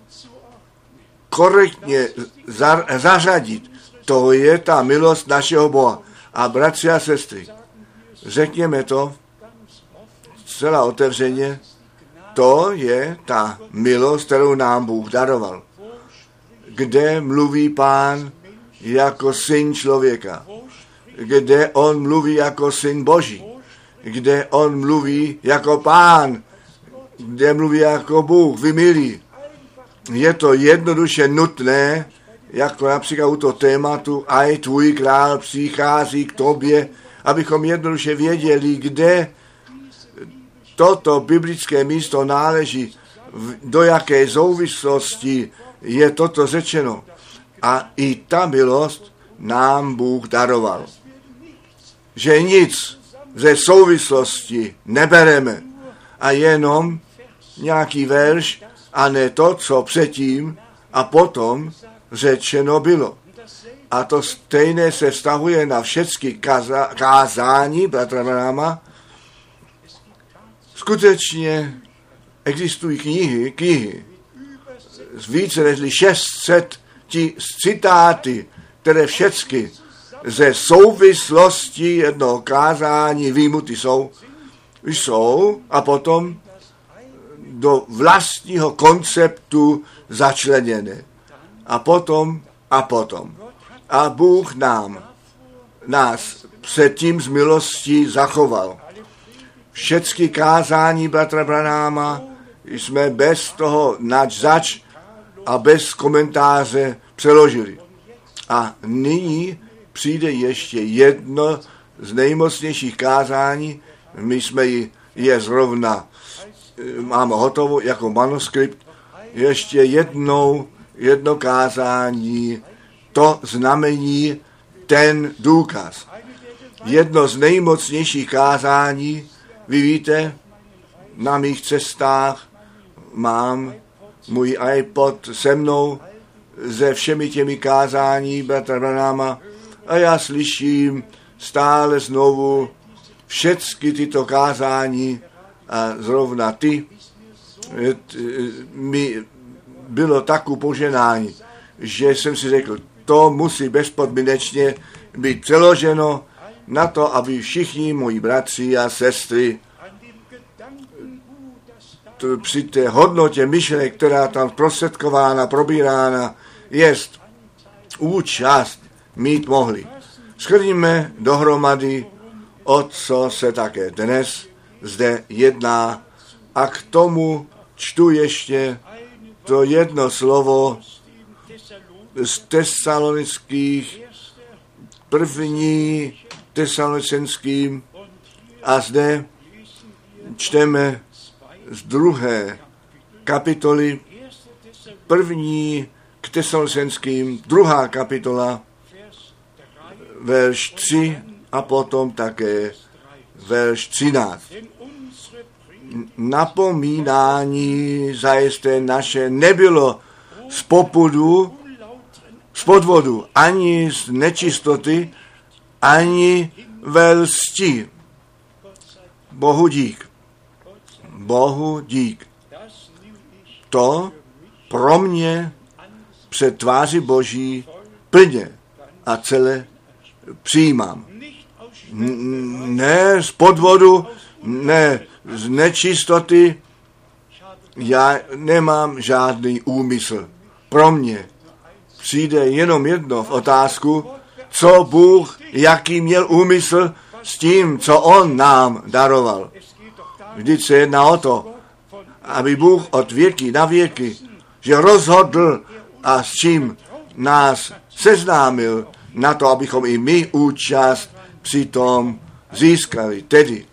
korektně zařadit, to je ta milost našeho Boha. A bratři a sestry, řekněme to zcela otevřeně, to je ta milost, kterou nám Bůh daroval. Kde mluví Pán jako syn člověka, kde on mluví jako syn Boží, kde on mluví jako Pán, kde mluví jako Bůh, vy milí. Je to jednoduše nutné, jako například u toho tématu, aj tvůj král přichází k tobě, abychom jednoduše věděli, kde toto biblické místo náleží, do jaké souvislosti je toto řečeno. A i ta milost nám Bůh daroval. Že nic ze souvislosti nebereme a jenom nějaký verš a ne to, co předtím a potom řečeno bylo. A to stejné se vztahuje na všechny kázání, bratra Branhama. Skutečně existují knihy z více než 600 citáty, které všechny ze souvislosti jednoho kázání výjimuty jsou a potom do vlastního konceptu začleněné. A potom. A Bůh nás předtím z milostí zachoval. Všechny kázání bratra Branhama jsme bez toho zač a bez komentáře přeložili. A nyní přijde ještě jedno z nejmocnějších kázání. My jsme je zrovna máme hotovo jako manuskript. Ještě jedno kázání, to znamení, ten důkaz. Jedno z nejmocnějších kázání, vy víte, na mých cestách mám můj iPod se mnou se všemi těmi kázání bratra Branhama a já slyším stále znovu všechny tyto kázání a zrovna ty mi bylo takové poženání, že jsem si řekl, to musí bezpodmínečně být přeloženo na to, aby všichni moji bratři a sestry při té hodnotě myšlenek, která tam prostředkována, probírána, jest účast mít mohli. Shrníme dohromady, o co se také dnes zde jedná a k tomu čtu ještě to jedno slovo z Tesalonických, první Tesalonicenským a zde čteme z 2. kapitoly, první k Tesalonicenským, 2. kapitola, verš 3 a potom také verš 13. Napomínání zajisté naše nebylo z podvodu, ani z nečistoty, ani ve lsti. Bohu dík. Bohu dík. To pro mě před tváří Boží plně a celé přijímám. Ne z podvodu, ne z nečistoty, já nemám žádný úmysl. Pro mě přijde jenom jedno v otázku, co Bůh, jaký měl úmysl s tím, co On nám daroval. Vždyť se jedná o to, aby Bůh od věky na věky, že rozhodl a s čím nás seznámil na to, abychom i my účast při tom získali. Tedy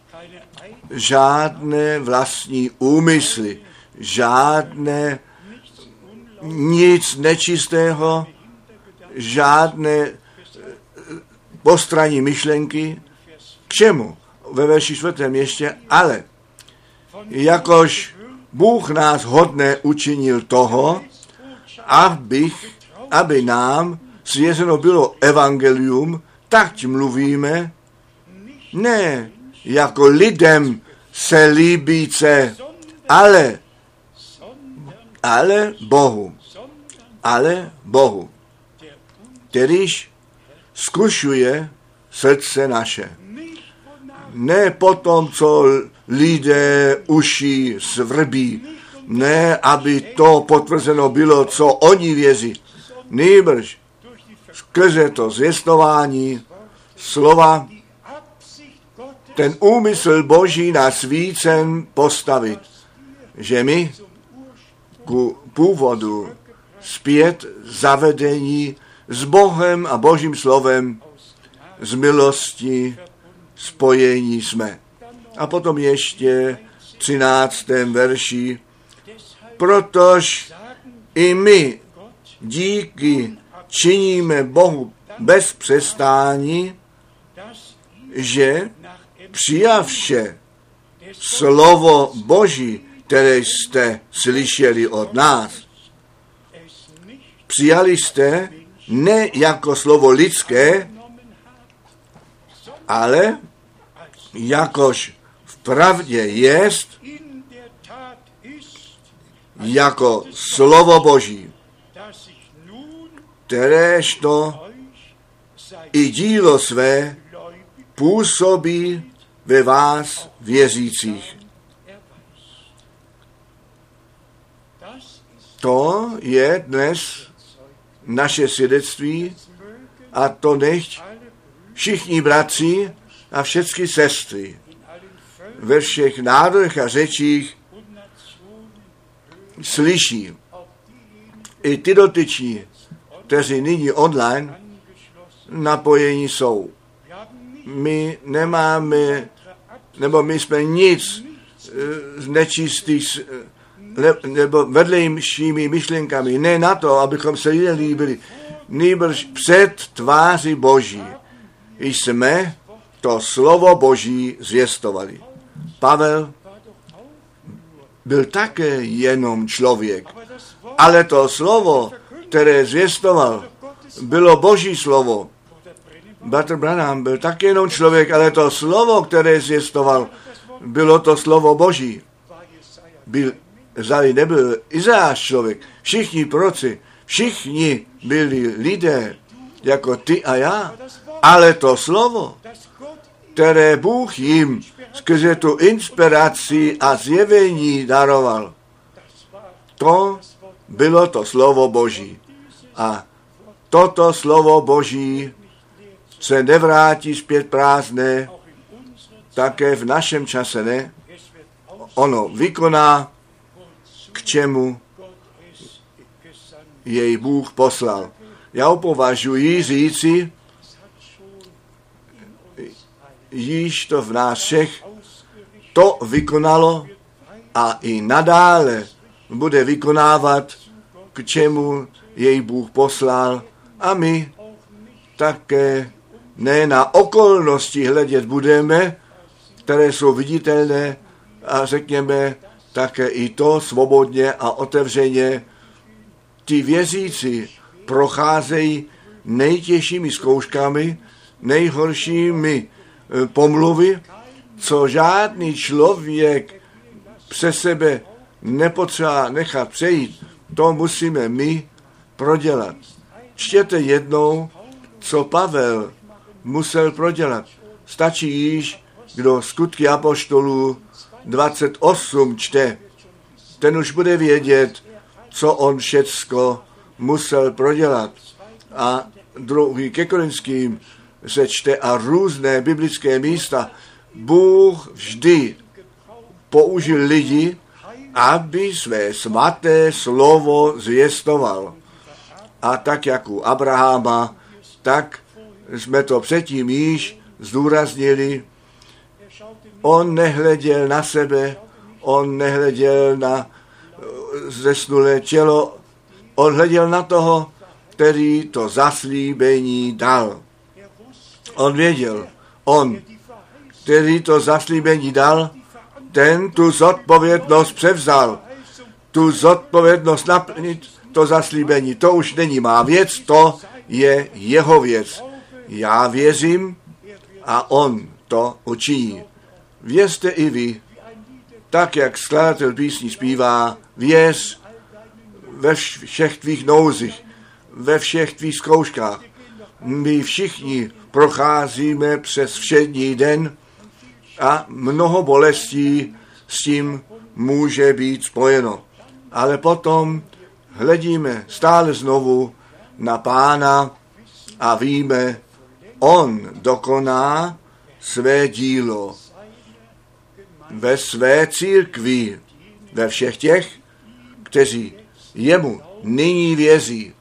žádné vlastní úmysly, žádné nic nečistého, žádné postranní myšlenky. K čemu? Ve verši 4. ještě, ale jakož Bůh nás hodné učinil toho, aby nám svěřeno bylo evangelium, tak mluvíme, ne jako lidem se líbíce, ale Bohu, kterýž zkušuje srdce naše. Ne potom, co lidé uší svrbí, ne, aby to potvrzeno bylo, co oni věří. Nýbrž skrze to zvěstování slova ten úmysl Boží nasvícen postavit, že my ku původu zpět zavedení s Bohem a Božím slovem z milosti spojení jsme. A potom ještě 13. verši, protože i my díky činíme Bohu bez přestání, že přijavše slovo Boží, které jste slyšeli od nás, přijali jste ne jako slovo lidské, ale jakož v pravdě jest, jako slovo Boží, kteréžto i dílo své působí ve vás věřících. To je dnes naše svědectví a to nechť všichni bratři a všechny sestry ve všech národech a řečích slyší. I ty dotyční, kteří nyní online napojení jsou. My nemáme, nebo my jsme nic z nečistých nebo vedlejšími myšlenkami, ne na to, abychom se lidem líbili, nýbrž před tváří Boží jsme to slovo Boží zvěstovali. Pavel byl také jenom člověk, ale to slovo, které zvěstoval, bylo Boží slovo. Bratr Branham byl také jenom člověk, ale to slovo, které zvěstoval, bylo to slovo Boží. Nebyl Izáš člověk, všichni proroci, všichni byli lidé, jako ty a já, ale to slovo, které Bůh jim skrze tu inspiraci a zjevení daroval, to bylo to slovo Boží. A toto slovo Boží se nevrátí zpět prázdné, také v našem čase ne. Ono vykoná, k čemu jej Bůh poslal. Já považuji říci, již to v nás všech to vykonalo a i nadále bude vykonávat, k čemu jej Bůh poslal. A my také ne na okolnosti hledět budeme, které jsou viditelné, a řekněme také i to svobodně a otevřeně. Ti věřící procházejí nejtěžšími zkouškami, nejhoršími pomluvy, co žádný člověk přes sebe nepotřeba nechat přejít, to musíme my prodělat. Čtěte jednou, co Pavel musel prodělat. Stačí již, kdo Skutky apoštolů 28 čte. Ten už bude vědět, co on všecko musel prodělat. A druhý ke Korinským se čte a různé biblické místa. Bůh vždy použil lidi, aby své svaté slovo zvěstoval. A tak jak u Abrahama, tak jsme to předtím již zdůraznili. On nehleděl na sebe, on nehleděl na zesnulé tělo, on hleděl na toho, který to zaslíbení dal. On věděl, který to zaslíbení dal, ten tu zodpovědnost převzal. Tu zodpovědnost naplnit, to zaslíbení, to už není má věc, to je jeho věc. Já věřím a on to učiní. Věřte i vy, tak jak skladatel písní zpívá, věř ve všech tvých nouzích, ve všech tvých zkouškách. My všichni procházíme přes všední den a mnoho bolestí s tím může být spojeno. Ale potom hledíme stále znovu na Pána a víme, on dokoná své dílo ve své církvi, ve všech těch, kteří jemu nyní věří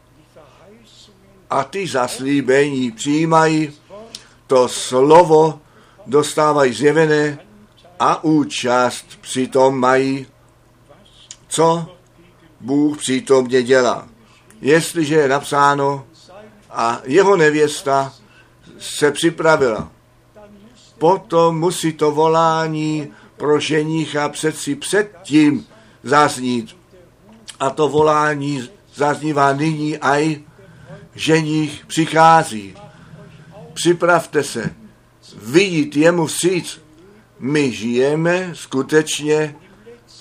a ty zaslíbení přijímají, to slovo dostávají zjevené a účast přitom mají, co Bůh přítomně dělá. Jestliže je napsáno a jeho nevěsta se připravila, potom musí to volání pro ženicha přeci předtím zaznít. A to volání zaznívá nyní aj ženich přichází. Připravte se, vyjít jemu vstříc. My žijeme skutečně v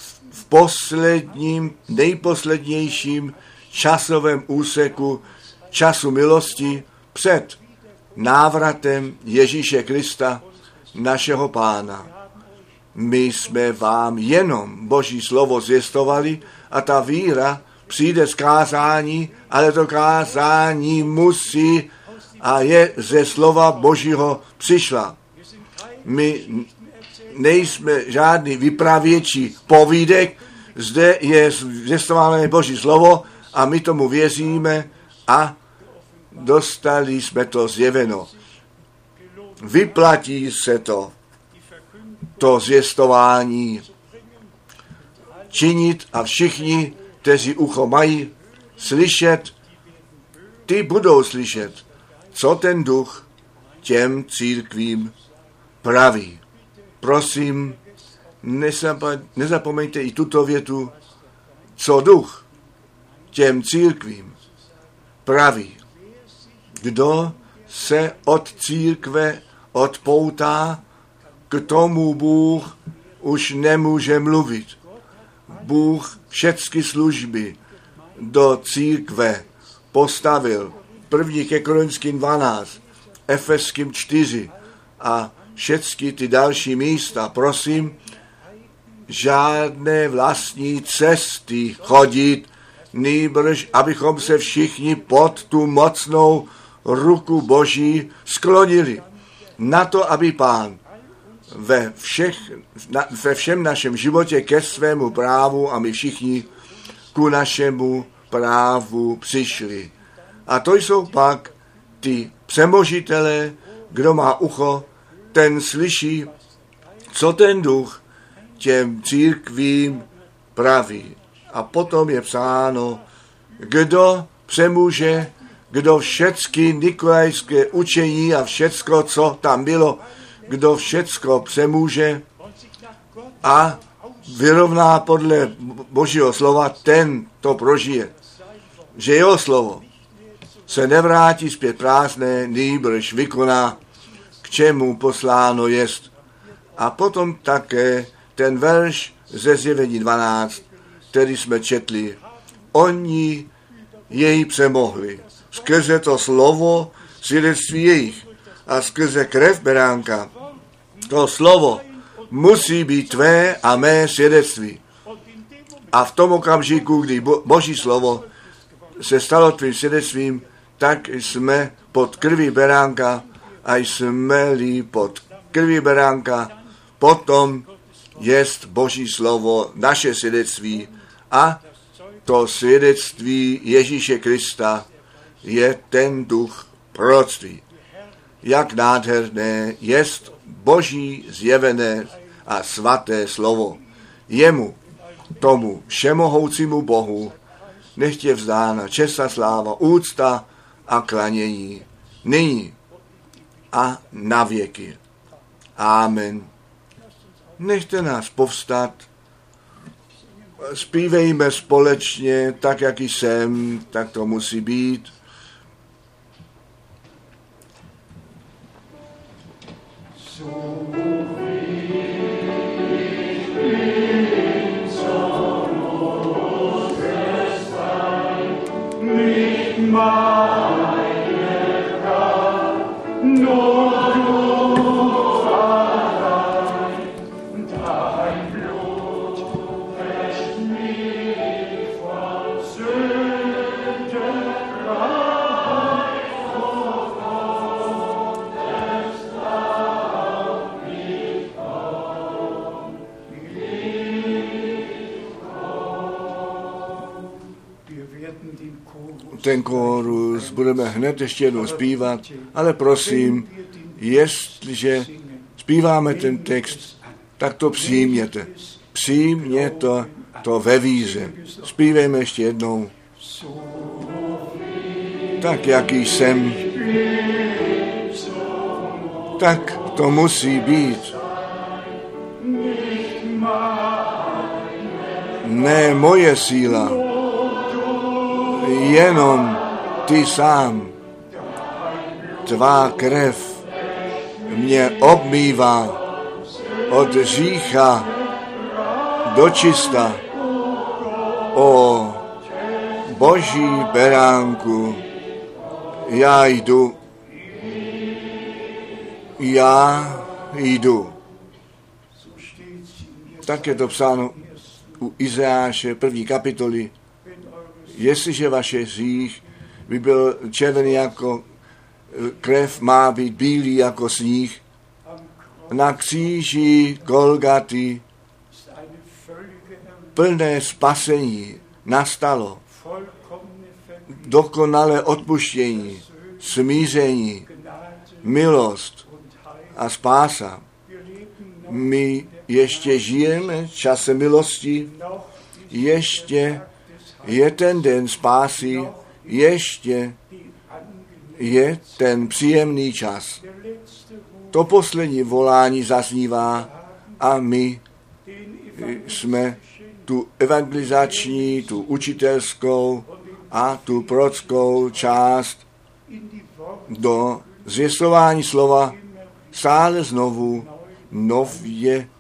posledním, nejposlednějším časovém úseku času milosti před návratem Ježíše Krista, našeho Pána. My jsme vám jenom Boží slovo zvěstovali a ta víra přijde z kázání, ale to kázání musí a je ze slova Božího přišla. My nejsme žádný vypravěči povídek, zde je zvěstováno Boží slovo a my tomu věříme a dostali jsme to zjeveno. Vyplatí se to zvěstování činit a všichni, kteří ucho mají slyšet, ty budou slyšet, co ten duch těm církvím praví. Prosím, nezapomeňte i tuto větu, co duch těm církvím praví. Kdo se od církve odpoutá, k tomu Bůh už nemůže mluvit. Bůh všechny služby do církve postavil. 1. Korinským 12, Efeským 4 a všechny ty další místa. Prosím, žádné vlastní cesty chodit, nýbrž abychom se všichni pod tu mocnou ruku Boží sklonili. Na to, aby Pán ve všem našem životě ke svému právu a my všichni ku našemu právu přišli. A to jsou pak ty přemožitelé, kdo má ucho, ten slyší, co ten duch těm církvím praví. A potom je psáno, kdo přemůže, kdo všecky nikolajské učení a všecko, co tam bylo, kdo všecko přemůže a vyrovná podle Božího slova, ten to prožije. Že jeho slovo se nevrátí zpět prázdné, nýbrž vykoná, k čemu posláno jest. A potom také ten verš ze Zjevení 12, který jsme četli. Oni jej přemohli skrze to slovo svědectví jejich a skrze krev beránka. To slovo musí být tvé a mé svědectví. A v tom okamžiku, kdy Boží slovo se stalo tvým svědectvím, tak jsme pod krví beránka a jsme-li pod krví beránka, potom jest Boží slovo naše svědectví a to svědectví Ježíše Krista je ten duch proroctví. Jak nádherné jest Boží zjevené a svaté slovo. Jemu, tomu všemohoucímu Bohu, nech je vzdána čest a sláva, úcta a klanění, nyní a na věky. Amen. Nechte nás povstat, zpívejme společně, tak jak jsem, tak to musí být. Ten kórus budeme hned ještě jednou zpívat, ale prosím, jestliže zpíváme ten text, tak to přijměte. Přijměte to ve víře. Zpívejme ještě jednou. Tak, jaký jsem, tak to musí být. Ne moje síla, jenom ty sám. Tvá krev mě obmývá od hřícha do čista. O Boží beránku, já jdu. Tak je to psáno u Izajáše 1. kapitoly. Jestliže vaše hřích by byl červený jako krev, má být bílý jako sníh. Na kříži Golgaty plné spasení nastalo. Dokonalé odpuštění, smíření, milost a spása. My ještě žijeme v čase milosti, ještě je ten den spásy, ještě je ten příjemný čas. To poslední volání zaznívá a my jsme tu evangelizační, tu učitelskou a tu prorockou část do zvěstování slova stále znovu nově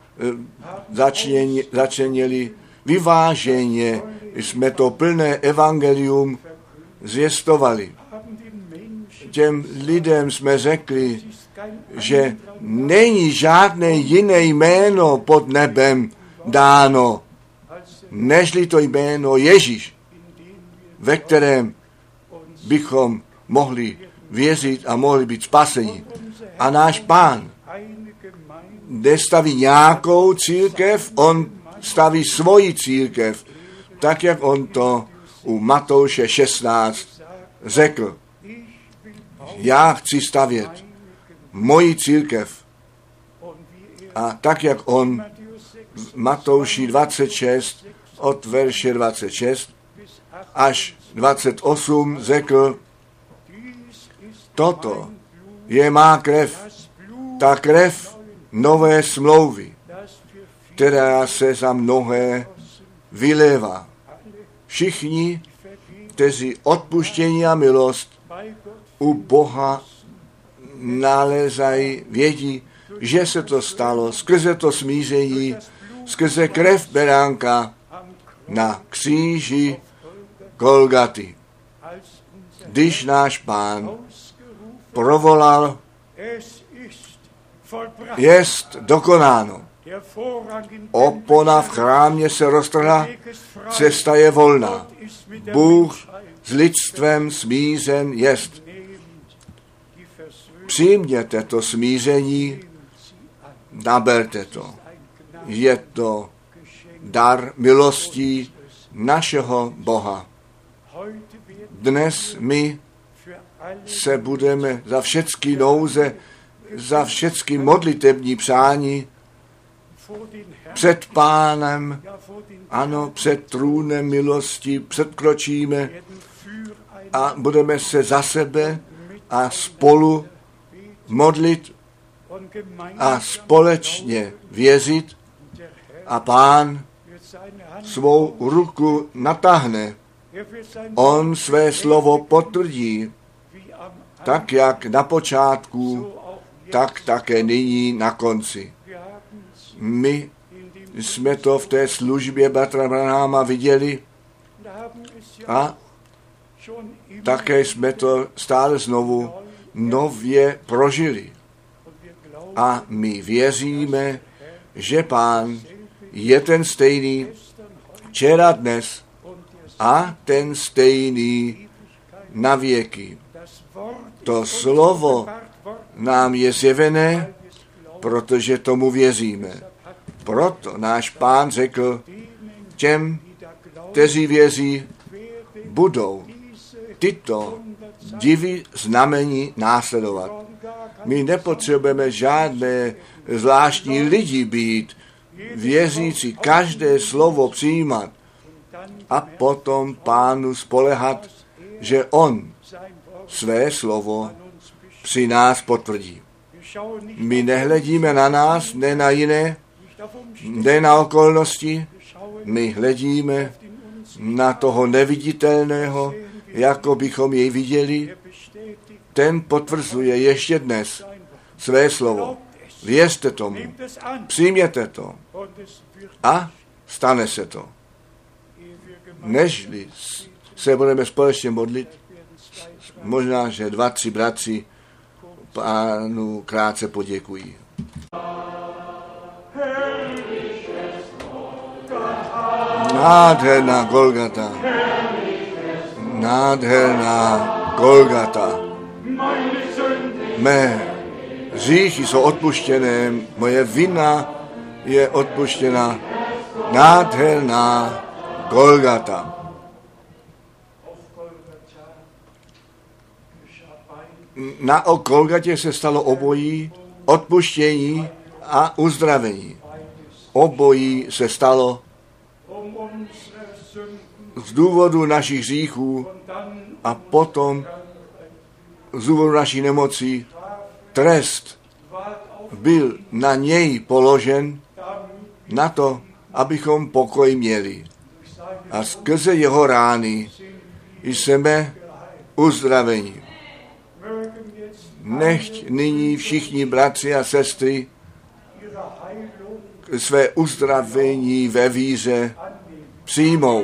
začněli vyváženě. Jsme to plné evangelium zvěstovali. Těm lidem jsme řekli, že není žádné jiné jméno pod nebem dáno, nežli to jméno Ježíš, ve kterém bychom mohli věřit a mohli být spaseni. A náš Pán nestaví nějakou církev, on staví svoji církev, tak jak on to u Matouše 16 řekl. Já chci stavět moji církev. A tak jak on v Matouši 26 od verše 26 až 28 řekl, toto je má krev, ta krev nové smlouvy, která se za mnohé vylévá. Všichni, kteří odpuštění a milost u Boha nalézají, vědí, že se to stalo skrze to smíření, skrze krev beránka na kříži Golgaty. Když náš Pán provolal, jest dokonáno. Opona v chrámě se roztrhla, cesta je volná. Bůh s lidstvem smířen jest. Přijměte to smíření, naberte to. Je to dar milostí našeho Boha. Dnes my se budeme za všechny nouze, za všechny modlitební přání před Pánem, ano, před trůnem milosti předkročíme a budeme se za sebe a spolu modlit a společně věřit a Pán svou ruku natáhne. On své slovo potvrdí, tak jak na počátku, tak také nyní na konci. My jsme to v té službě bratra Branhama viděli a také jsme to stále znovu nově prožili. A my věříme, že Pán je ten stejný včera, dnes a ten stejný na věky. To slovo nám je zjevené, protože tomu věříme. Proto náš Pán řekl těm, kteří věří, budou tyto divy znamení následovat. My nepotřebujeme žádné zvláštní lidi být, věřící každé slovo přijímat a potom Pánu spolehat, že on své slovo při nás potvrdí. My nehledíme na nás, ne na jiné, ne na okolnosti, my hledíme na toho neviditelného, jako bychom jej viděli. Ten potvrzuje ještě dnes své slovo. Věřte tomu, přijměte to a stane se to. nežli se budeme společně modlit, možná, že 2-3 bratři Pánu krátce poděkují. Nádherná Golgata. Nádherná Golgata. Mé hříchy jsou odpuštěné, moje vina je odpuštěna. Nádherná Golgata. Na Golgatě se stalo obojí, odpuštění a uzdravení. Obojí se stalo z důvodu našich hříchů a potom z důvodu našich nemocí. Trest byl na něj položen na to, abychom pokoj měli. A skrze jeho rány jsme uzdraveni. Nechť nyní všichni bratři a sestry své uzdravení ve víře přijmou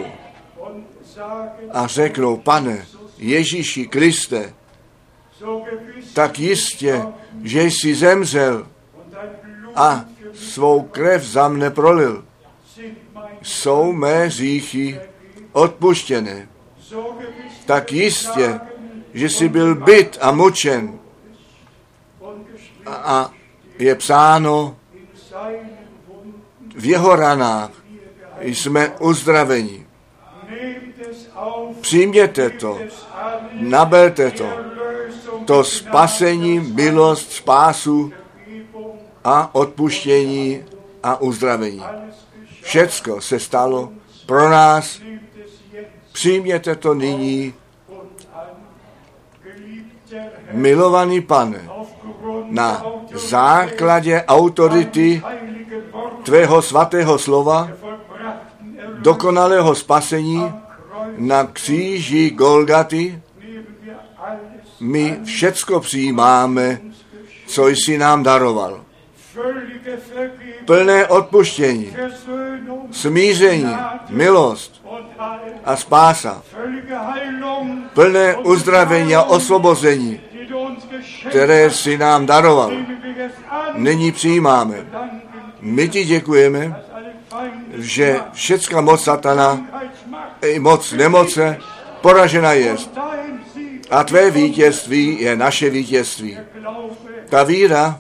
a řeknou: Pane Ježíši Kriste, tak jistě, že jsi zemřel a svou krev za mne prolil, jsou mé hříchy odpuštěné. Tak jistě, že jsi byl bit a mučen a je psáno, v jeho ranách jsme uzdraveni. Přijměte to, naberte to spasení, milost, spásu a odpuštění a uzdravení. Všecko se stalo pro nás. Přijměte to nyní. Milovaný Pane, na základě autority tvého svatého slova, dokonalého spasení na kříži Golgaty, my všecko přijímáme, co jsi nám daroval. Plné odpuštění, smíření, milost a spása. Plné uzdravení a osvobození, které jsi nám daroval. Nyní přijímáme. My ti děkujeme, že všecká moc satana i moc nemoce poražena jest. A tvé vítězství je naše vítězství. Ta víra,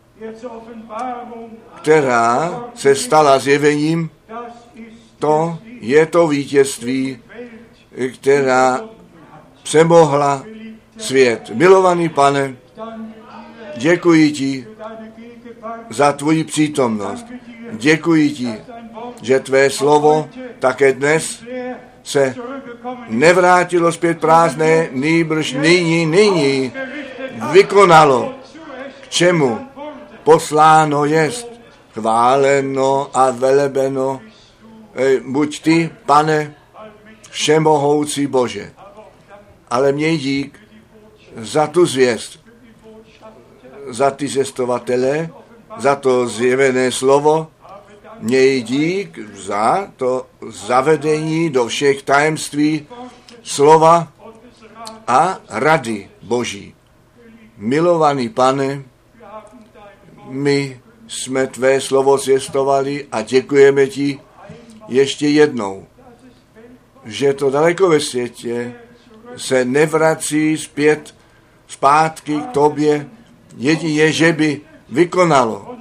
která se stala zjevením, to je to vítězství, která přemohla svět. Milovaný Pane, děkuji ti za tvoji přítomnost. Děkuji ti, že tvé slovo také dnes se nevrátilo zpět prázdné, nýbrž nyní vykonalo, k čemu posláno jest, chváleno a velebeno. Buď ty, Pane, všemohoucí Bože. Ale měj dík za tu zvěst, za ty zvěstovatele, za to zjevené slovo. Měj dík za to zavedení do všech tajemství slova a rady Boží. Milovaný Pane, my jsme tvé slovo zvěstovali a děkujeme ti ještě jednou, že to daleko ve světě se nevrací zpátky k tobě, jedině, že by vykonalo,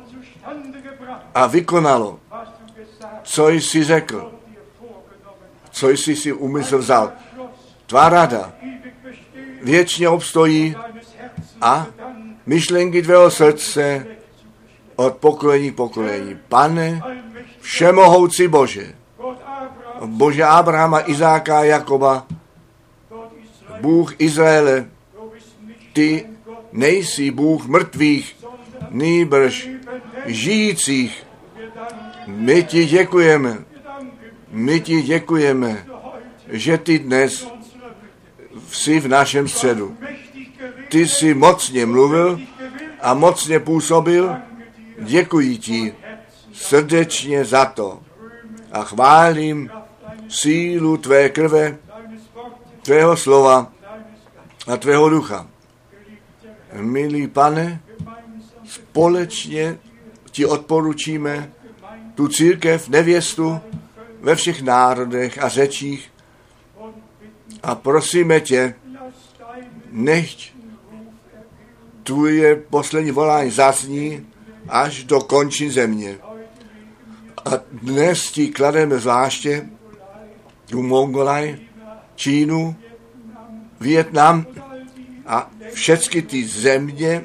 co jsi řekl, co jsi si úmysl vzal. Tvá rada věčně obstojí a myšlenky tvého srdce od pokolení k pokolení. Pane, všemohoucí Bože, Bože Abrahama, Izáka a Jakoba, Bůh Izraele, ty nejsi Bůh mrtvých, nýbrž žijících. My ti děkujeme, že ty dnes jsi v našem středu. Ty jsi mocně mluvil a mocně působil. Děkuji ti srdečně za to a chválím sílu tvé krve, tvého slova a tvého ducha. Milý Pane, společně ti odporučíme tu církev, nevěstu ve všech národech a řečích a prosíme tě, nechť tvoje poslední volání zazní až do končin země. A dnes ti klademe zvláště tu Mongolaj, Čínu, Vietnam a všechny ty země.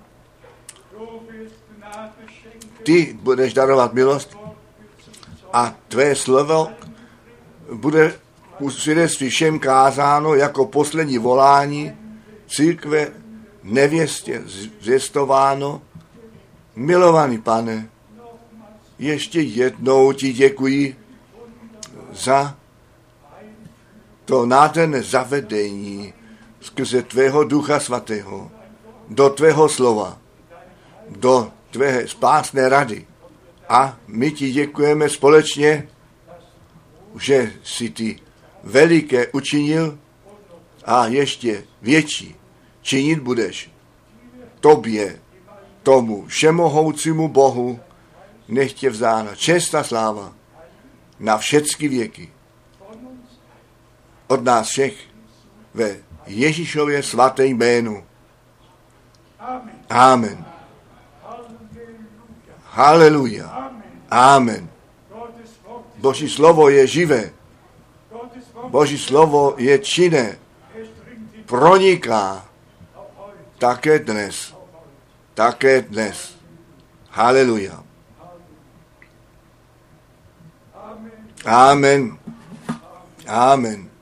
Ty budeš darovat milost a tvé slovo bude u svědectví všem kázáno jako poslední volání církve nevěstě zvěstováno. Milovaný Pane, ještě jednou ti děkuji za to nádherné zavedení skrze tvého Ducha Svatého do tvého slova, do tvé spásné rady. A my ti děkujeme společně, že jsi ty veliké učinil a ještě větší činit budeš. Tobě, tomu všemohoucímu Bohu, nech tě vzána čest a sláva na všechny věky. Od nás všech ve Ježíšově svaté jménu. Amen. Haleluja. Amen. Boží slovo je živé. Boží slovo je činné. Proniká také dnes. Také dnes. Haleluja. Amen. Amen.